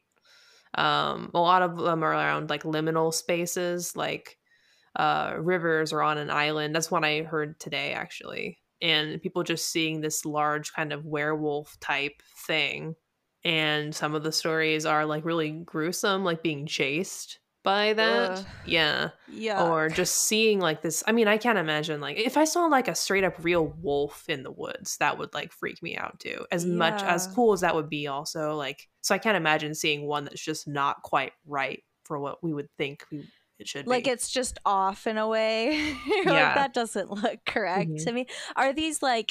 Um a lot of them are around like liminal spaces, like uh rivers or on an island. That's what I heard today actually. And people just seeing this large kind of werewolf type thing. And some of the stories are like really gruesome, like being chased by that. Ugh, Yeah. yuck. Or just seeing like this. I mean, I can't imagine like if I saw like a straight up real wolf in the woods, that would like freak me out too. As much as Yeah. cool as that would be, also. Like, so I can't imagine seeing one that's just not quite right for what we would think we, it should Like be. it's just off in a way. You're like, Yeah. that doesn't look correct Mhm. to me. Are these like,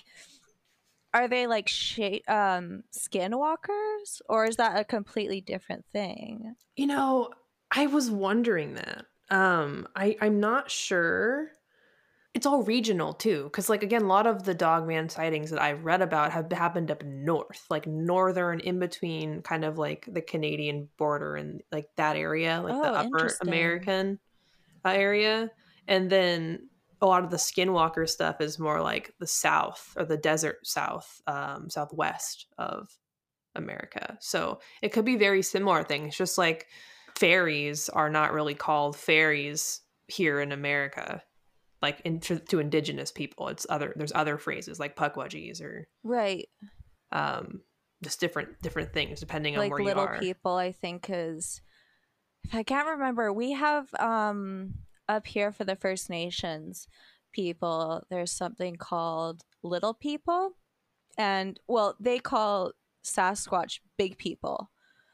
are they like sha- um skinwalkers, or is that a completely different thing? You know, I was wondering that. Um, I I'm not sure. It's all regional too, because like again, a lot of the Dogman sightings that I've read about have happened up north, like northern, in between, kind of like the Canadian border and like that area, like the Oh, upper interesting. American uh, area, and then a lot of the Skinwalker stuff is more like the south or the desert south, um, southwest of America. So it could be very similar things. Just like fairies are not really called fairies here in America, like in, to, to indigenous people. It's other. There's other phrases like pukwudgies or Right. um, just different different things depending on Like where you little are. people, I think, is, if I can't remember, we have um up here for the First Nations people, there's something called little people. And well, they call Sasquatch big people.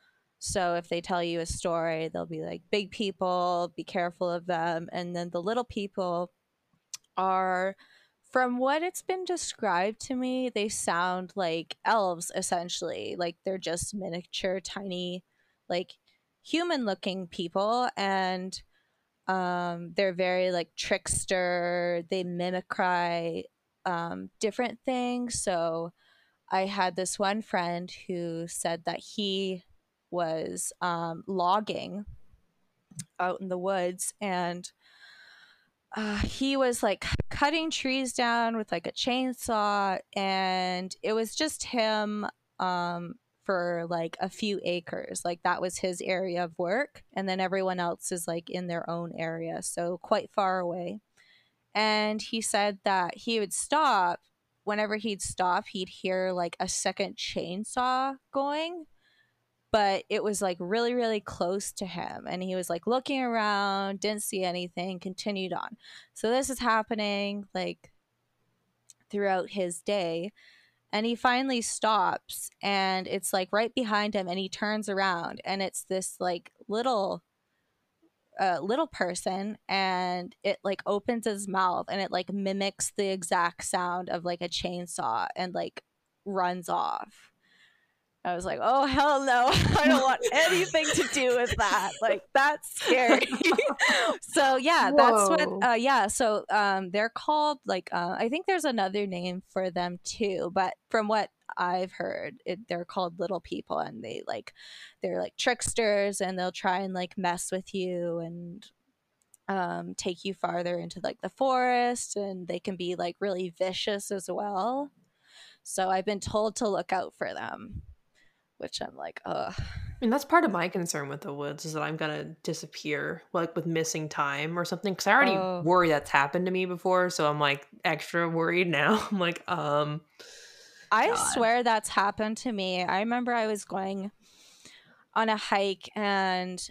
So if they tell you a story, they'll be like, big people, be careful of them. And then the little people are, from what it's been described to me, they sound like elves essentially. Like they're just miniature, tiny, like human looking people. And um, they're very like trickster, they mimicry um, different things. So I had this one friend who said that he was um, logging out in the woods, and uh, he was like cutting trees down with like a chainsaw, and it was just him um, for like a few acres. Like that was his area of work, and then everyone else is like in their own area, so quite far away. And he said that he would stop. Whenever he'd stop, he'd hear like a second chainsaw going, but it was like really, really close to him. And he was like looking around, didn't see anything, continued on. So this is happening like throughout his day. And he finally stops, and it's like right behind him, and he turns around, and it's this like little a little person, and it like opens his mouth, and it like mimics the exact sound of like a chainsaw, and like runs off. I was like, oh hell no. I don't want anything to do with that. Like that's scary. So yeah, that's what Whoa. uh yeah, so um they're called like uh, I think there's another name for them too, but from what I've heard, it, they're called little people, and they like they're like tricksters, and they'll try and like mess with you and um take you farther into like the forest, and they can be like really vicious as well. So I've been told to look out for them, which I'm like, ugh. And that's part of my concern with the woods is that I'm gonna disappear, like with missing time or something. Because I already Oh, worry that's happened to me before, so I'm like extra worried now. I'm like, um, I God. swear that's happened to me. I remember I was going on a hike, and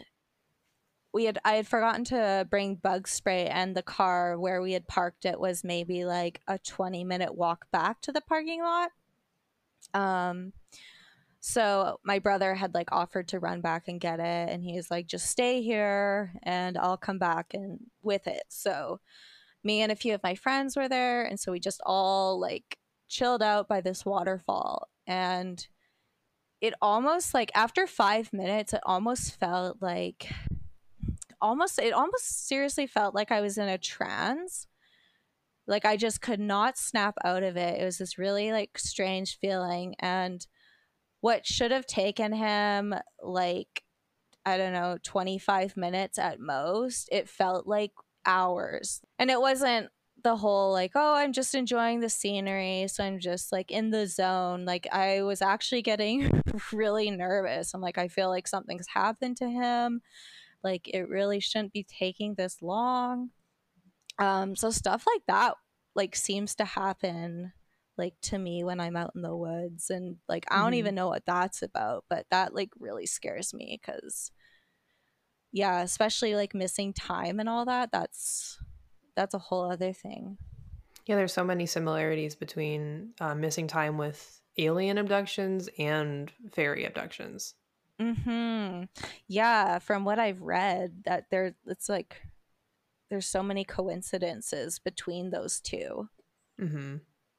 we had I had forgotten to bring bug spray, and the car where we had parked it was maybe like a twenty minute walk back to the parking lot. Um So my brother had like offered to run back and get it, and he's like, just stay here and I'll come back and with it. So me and a few of my friends were there, and so we just all like chilled out by this waterfall. And it almost like after five minutes, it almost felt like almost it almost seriously felt like I was in a trance. Like I just could not snap out of it. It was this really like strange feeling. And what should have taken him like, I don't know, twenty-five minutes at most, it felt like hours. And it wasn't the whole like, oh, I'm just enjoying the scenery, so I'm just like in the zone. Like I was actually getting really nervous. I'm like, I feel like something's happened to him. Like it really shouldn't be taking this long. Um, so stuff like that like seems to happen like to me when I'm out in the woods, and like I don't Mm-hmm. even know what that's about, but that like really scares me because yeah, especially like missing time and all that, that's that's a whole other thing. Yeah, there's so many similarities between uh, missing time with alien abductions and fairy abductions. Mm-hmm. Yeah, from what I've read, that there it's like there's so many coincidences between those two. Mm-hmm.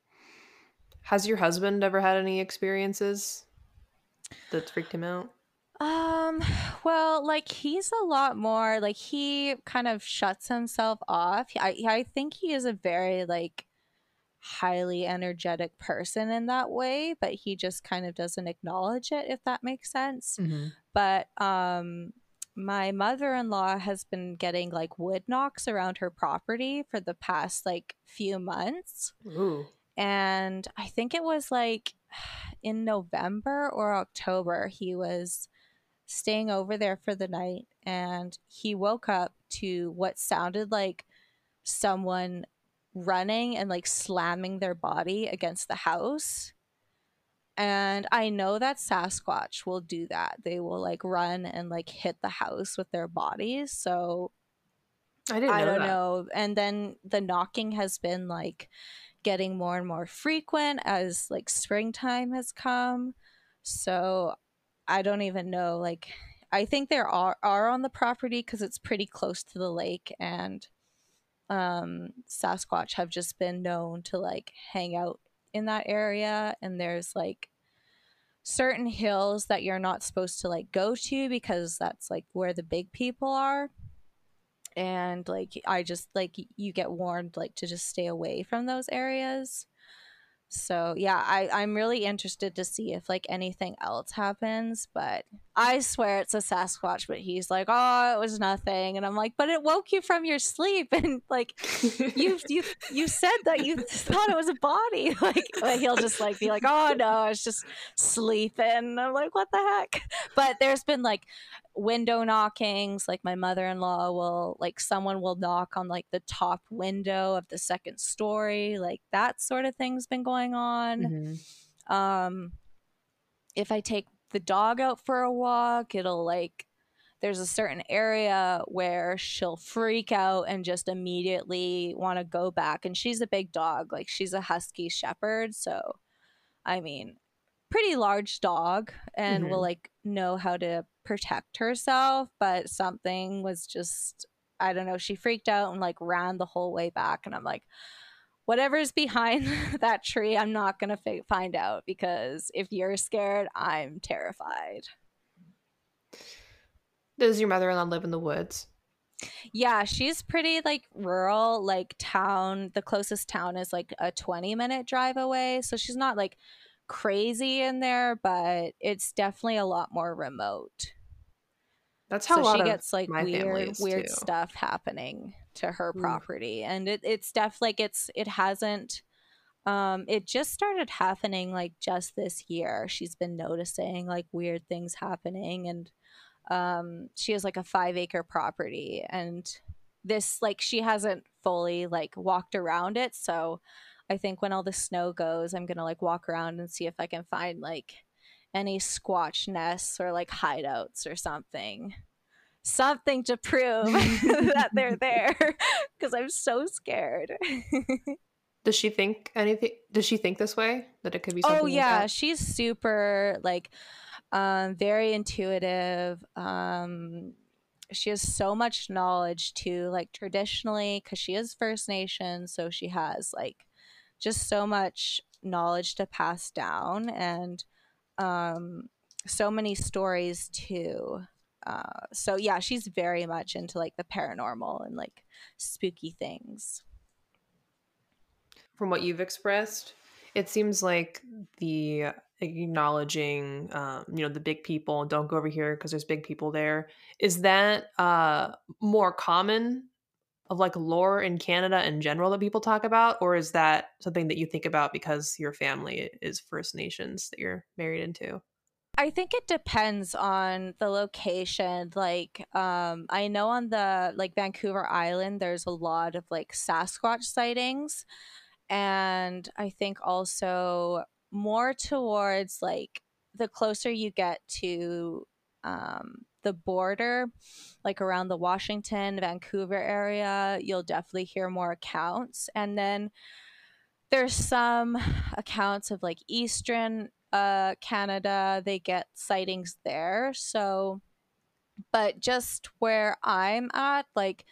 Has your husband ever had any experiences that freaked him out? Um, well, like he's a lot more like he kind of shuts himself off. I I think he is a very like highly energetic person in that way, but he just kind of doesn't acknowledge it, if that makes sense. Mm-hmm. But um my mother-in-law has been getting like wood knocks around her property for the past like few months. Ooh. And I think it was like in November or October, he was staying over there for the night, and he woke up to what sounded like someone running and like slamming their body against the house. And I know that Sasquatch will do that. They will like run and like hit the house with their bodies. So I didn't I know don't that. know. And then the knocking has been like getting more and more frequent as like springtime has come. So I don't even know. Like, I think there are, are on the property because it's pretty close to the lake, and um, Sasquatch have just been known to like hang out in that area. And there's like certain hills that you're not supposed to like go to because that's like where the big people are. And like, I just like you get warned like to just stay away from those areas. So yeah, I, I'm really interested to see if like anything else happens, but I swear it's a Sasquatch, but he's like, oh, it was nothing. And I'm like, but it woke you from your sleep. And like, you you you said that you thought it was a body. Like, like he'll just like be like, oh no, I was just sleeping. And I'm like, what the heck? But there's been like window knockings. Like my mother-in-law will like someone will knock on like the top window of the second story. Like that sort of thing's been going on. Mm-hmm. Um, if I take the dog out for a walk, it'll like there's a certain area where she'll freak out and just immediately want to go back. And she's a big dog. Like she's a husky shepherd. So, I mean, pretty large dog and Mm-hmm. will like know how to protect herself. But something was just, I don't know, she freaked out and like ran the whole way back. And I'm like, whatever's behind that tree, I'm not going to f- find out because if you're scared, I'm terrified. Does your mother-in-law live in the woods? Yeah, she's pretty like rural, like town. The closest town is like a twenty minute drive away. So she's not like crazy in there, but it's definitely a lot more remote. That's how So a lot she of gets like my family weird, is too. weird stuff happening to her Ooh. property. And it, it's definitely like it's, it hasn't, um, it just started happening like just this year. She's been noticing like weird things happening, and um she has like a five acre property, and this like she hasn't fully like walked around it. So I think when all the snow goes, I'm gonna like walk around and see if I can find like any squatch nests or like hideouts or something something to prove that they're there because I'm so scared. Does she think anything? Does she think this way? That it could be Oh something like yeah, that? she's super like um very intuitive. Um she has so much knowledge too, like traditionally, because she is First Nation, so she has like just so much knowledge to pass down, and um so many stories too. Uh so yeah, she's very much into like the paranormal and like spooky things. From what you've expressed, it seems like the acknowledging, um, you know, the big people, don't go over here because there's big people there. Is that uh, more common of like lore in Canada in general that people talk about, or is that something that you think about because your family is First Nations that you're married into? I think it depends on the location. Like, um, I know on the like Vancouver Island, there's a lot of like Sasquatch sightings, and I think also more towards like the closer you get to um, the border, like around the Washington, Vancouver area, you'll definitely hear more accounts. And then there's some accounts of like Eastern uh, Canada, they get sightings there. So, but just where I'm at, like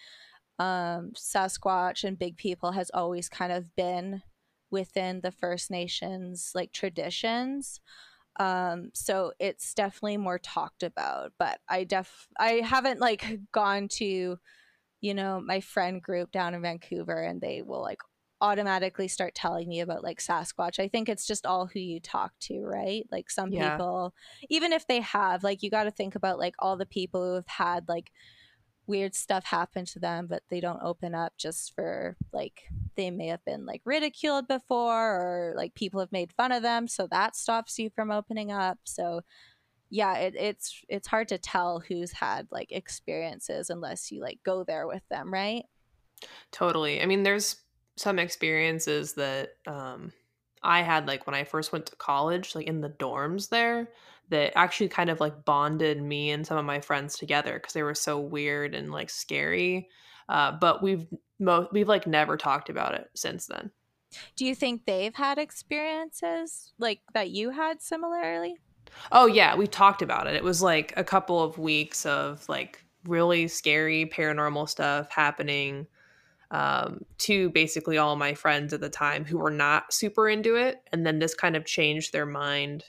um, Sasquatch and Big People has always kind of been within the First Nations like traditions. Um, so it's definitely more talked about. But I def I haven't like gone to, you know, my friend group down in Vancouver and they will like automatically start telling me about like Sasquatch. I think it's just all who you talk to, right? Like some Yeah, people, even if they have, like you got to think about like all the people who have had like weird stuff happen to them, but they don't open up just for like they may have been like ridiculed before or like people have made fun of them. So that stops you from opening up. So yeah, it, it's it's hard to tell who's had like experiences unless you like go there with them, right? totally. I mean, there's some experiences that um, I had like when I first went to college, like in the dorms there, that actually kind of like bonded me and some of my friends together because they were so weird and like scary. Uh, but we've mo- we've like never talked about it since then. Do you think they've had experiences like that you had similarly? Oh yeah, we talked about it. It was like a couple of weeks of like really scary paranormal stuff happening um, to basically all my friends at the time who were not super into it. And then this kind of changed their mind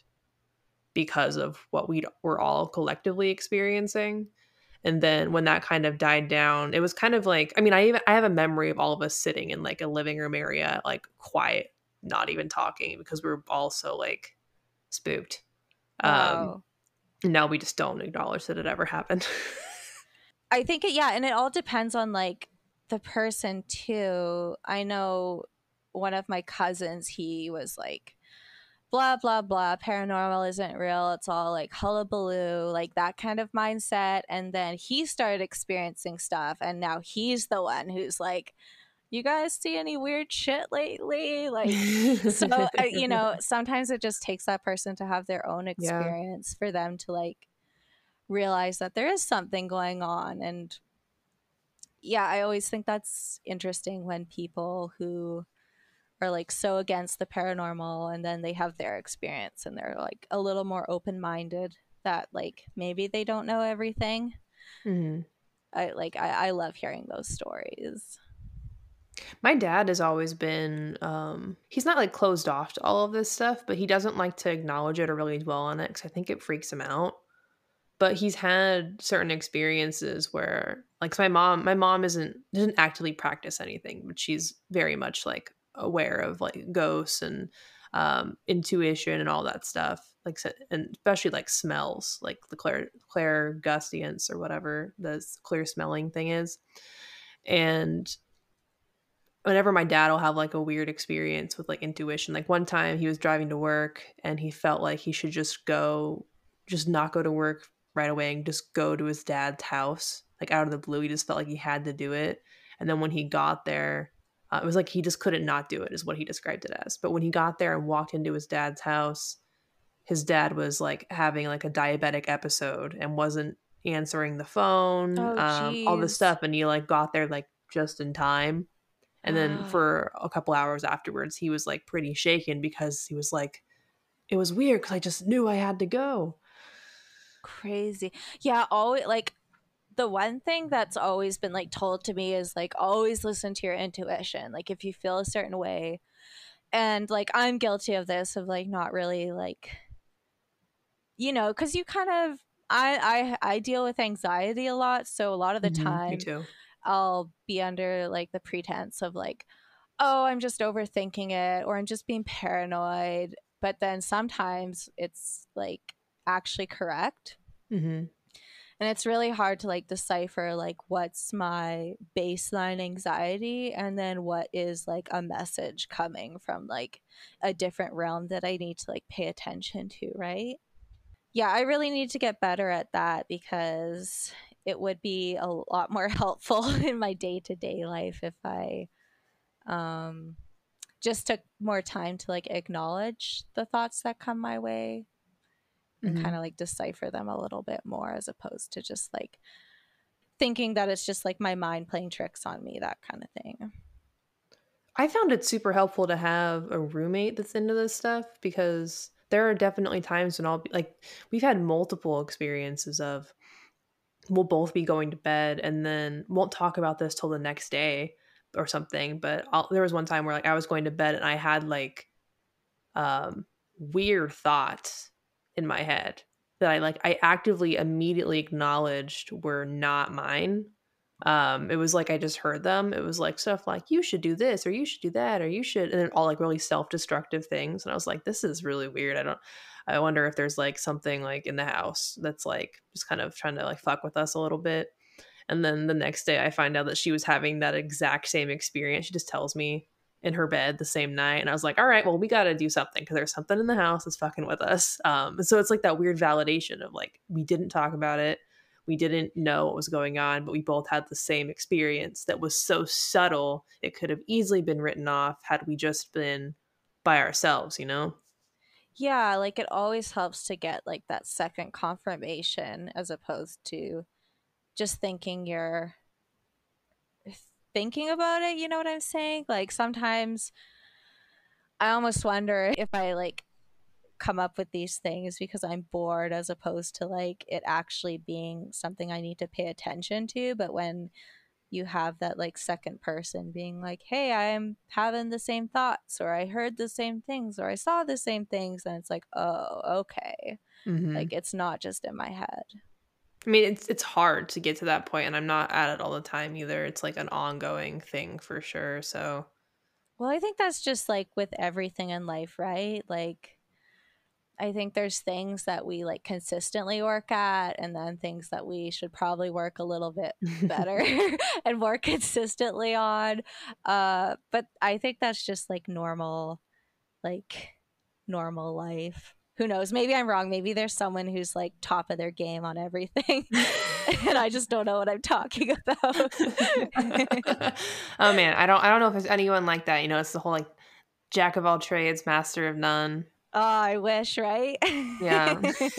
because of what we were all collectively experiencing. And then when that kind of died down, it was kind of like, I mean, I even I have a memory of all of us sitting in like a living room area, like quiet, not even talking because we were all so like spooked. Um, Wow. and now we just don't acknowledge that it ever happened. I think it, yeah, and it all depends on like the person too. I know one of my cousins, he was like, blah, blah, blah, paranormal isn't real. It's all like hullabaloo, like that kind of mindset. And then he started experiencing stuff, and now he's the one who's like, you guys see any weird shit lately? Like, so, uh, you know, sometimes it just takes that person to have their own Yeah. experience for them to like realize that there is something going on. And yeah, I always think that's interesting when people who are like so against the paranormal and then they have their experience and they're like a little more open-minded that like maybe they don't know everything. Mhm. I like I, I love hearing those stories. My dad has always been um he's not like closed off to all of this stuff, but he doesn't like to acknowledge it or really dwell on it cuz I think it freaks him out. But he's had certain experiences where like 'cause my mom my mom isn't doesn't actively practice anything, but she's very much like aware of like ghosts and um intuition and all that stuff. Like s- and especially like smells, like the clair clairgustance or whatever the s- clear smelling thing is. And whenever my dad will have like a weird experience with like intuition, like one time he was driving to work and he felt like he should just go, just not go to work right away and just go to his dad's house, like out of the blue. He just felt like he had to do it. And then when he got there, uh, it was like he just couldn't not do it, is what he described it as. But when he got there and walked into his dad's house, his dad was like having like a diabetic episode and wasn't answering the phone, Oh um, all this geez. stuff. And he like got there like just in time And then for a couple hours afterwards, he was like pretty shaken because he was like, it was weird because I just knew I had to go. Crazy. Yeah, always like the one thing that's always been like told to me is like always listen to your intuition. Like if you feel a certain way, and like I'm guilty of this, of like not really like, you know, because you kind of I, I I deal with anxiety a lot, so a lot of the Mm-hmm. Me time too. I'll be under like the pretense of like, oh, I'm just overthinking it, or I'm just being paranoid, but then sometimes it's like actually correct. Mm-hmm. And it's really hard to like decipher like what's my baseline anxiety and then what is like a message coming from like a different realm that I need to like pay attention to, right? Yeah, I really need to get better at that because it would be a lot more helpful in my day-to-day life if I um just took more time to like acknowledge the thoughts that come my way and Mm-hmm. kind of like decipher them a little bit more, as opposed to just like thinking that it's just like my mind playing tricks on me, that kind of thing. I found it super helpful to have a roommate that's into this stuff because there are definitely times when I'll be like, we've had multiple experiences of we'll both be going to bed and then won't talk about this till the next day or something. But I'll, there was one time where like I was going to bed and I had like um, weird thoughts in my head that I like I actively immediately acknowledged were not mine. Um, it was like I just heard them. It was like stuff like you should do this or you should do that or you should, and then all like really self-destructive things. And I was like, this is really weird. I don't. I wonder if there's like something like in the house that's like just kind of trying to like fuck with us a little bit. And then the next day I find out that she was having that exact same experience. She just tells me in her bed the same night. And I was like, all right, well, we got to do something because there's something in the house that's fucking with us. Um, and so it's like that weird validation of like, we didn't talk about it. We didn't know what was going on, but we both had the same experience that was so subtle. It could have easily been written off had we just been by ourselves, you know? Yeah, like it always helps to get like that second confirmation as opposed to just thinking you're thinking about it, you know what I'm saying? Like sometimes I almost wonder if I like come up with these things because I'm bored as opposed to like it actually being something I need to pay attention to. But when you have that like second person being like, hey, I'm having the same thoughts, or I heard the same things, or I saw the same things, and it's like, oh, okay. Mm-hmm. Like it's not just in my head. I mean, it's it's hard to get to that point, and I'm not at it all the time either. It's like an ongoing thing for sure. So Well, I think that's just like with everything in life, right? Like I think there's things that we like consistently work at, and then things that we should probably work a little bit better and more consistently on. Uh, but I think that's just like normal, like normal life. Who knows? Maybe I'm wrong. Maybe there's someone who's like top of their game on everything, and I just don't know what I'm talking about. oh man, I don't I don't know if there's anyone like that. You know, it's the whole like jack of all trades, master of none. Oh, I wish, right? Yeah.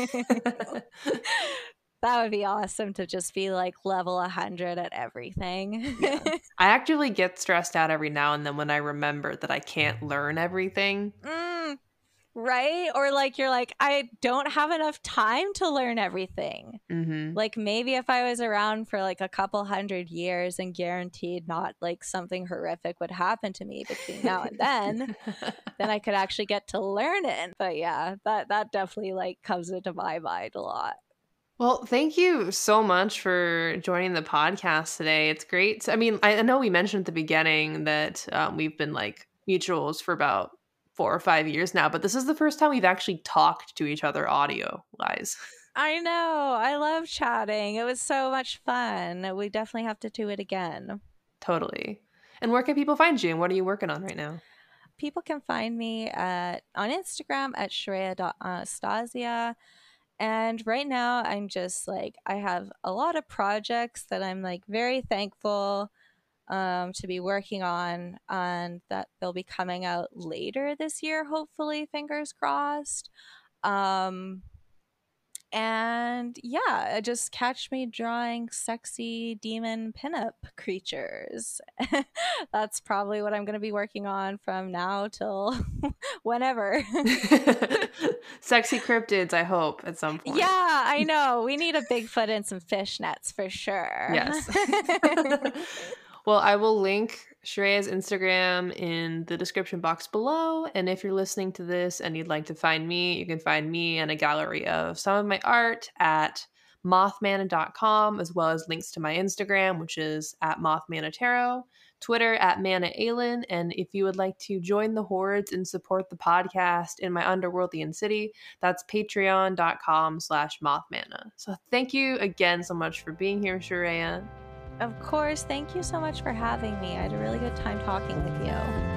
That would be awesome to just be like level one hundred at everything. Yeah. I actually get stressed out every now and then when I remember that I can't learn everything. mm, right? Or like you're like, I don't have enough time to learn everything. Mm-hmm. Like maybe if I was around for like a couple hundred years and guaranteed not like something horrific would happen to me between now and then, then I could actually get to learn it. But yeah, that that definitely like comes into my mind a lot. Well, thank you so much for joining the podcast today. It's great. I mean, I know we mentioned at the beginning that um, we've been like mutuals for about four or five years now, but this is the first time we've actually talked to each other audio wise. I know. I love chatting. It was so much fun. We definitely have to do it again. Totally. And where can people find you? And what are you working on right now? People can find me at on Instagram at Shreya.Anastasia. And right now, I'm just like, I have a lot of projects that I'm like very thankful um, to be working on, and that they'll be coming out later this year, hopefully, fingers crossed. Um, And yeah, just catch me drawing sexy demon pinup creatures. That's probably what I'm going to be working on from now till whenever. Sexy cryptids, I hope, at some point. Yeah, I know. We need a Bigfoot and some fishnets for sure. Yes. Well, I will link Shreya's Instagram in the description box below. And if you're listening to this and you'd like to find me, you can find me and a gallery of some of my art at mothmana dot com, as well as links to my Instagram, which is at mothmanatarot, Twitter at manaailin. And if you would like to join the hordes and support the podcast in my underworldian city, that's patreon dot com slash mothmana. So thank you again so much for being here, Shreya. Of course. Thank you so much for having me. I had a really good time talking with you.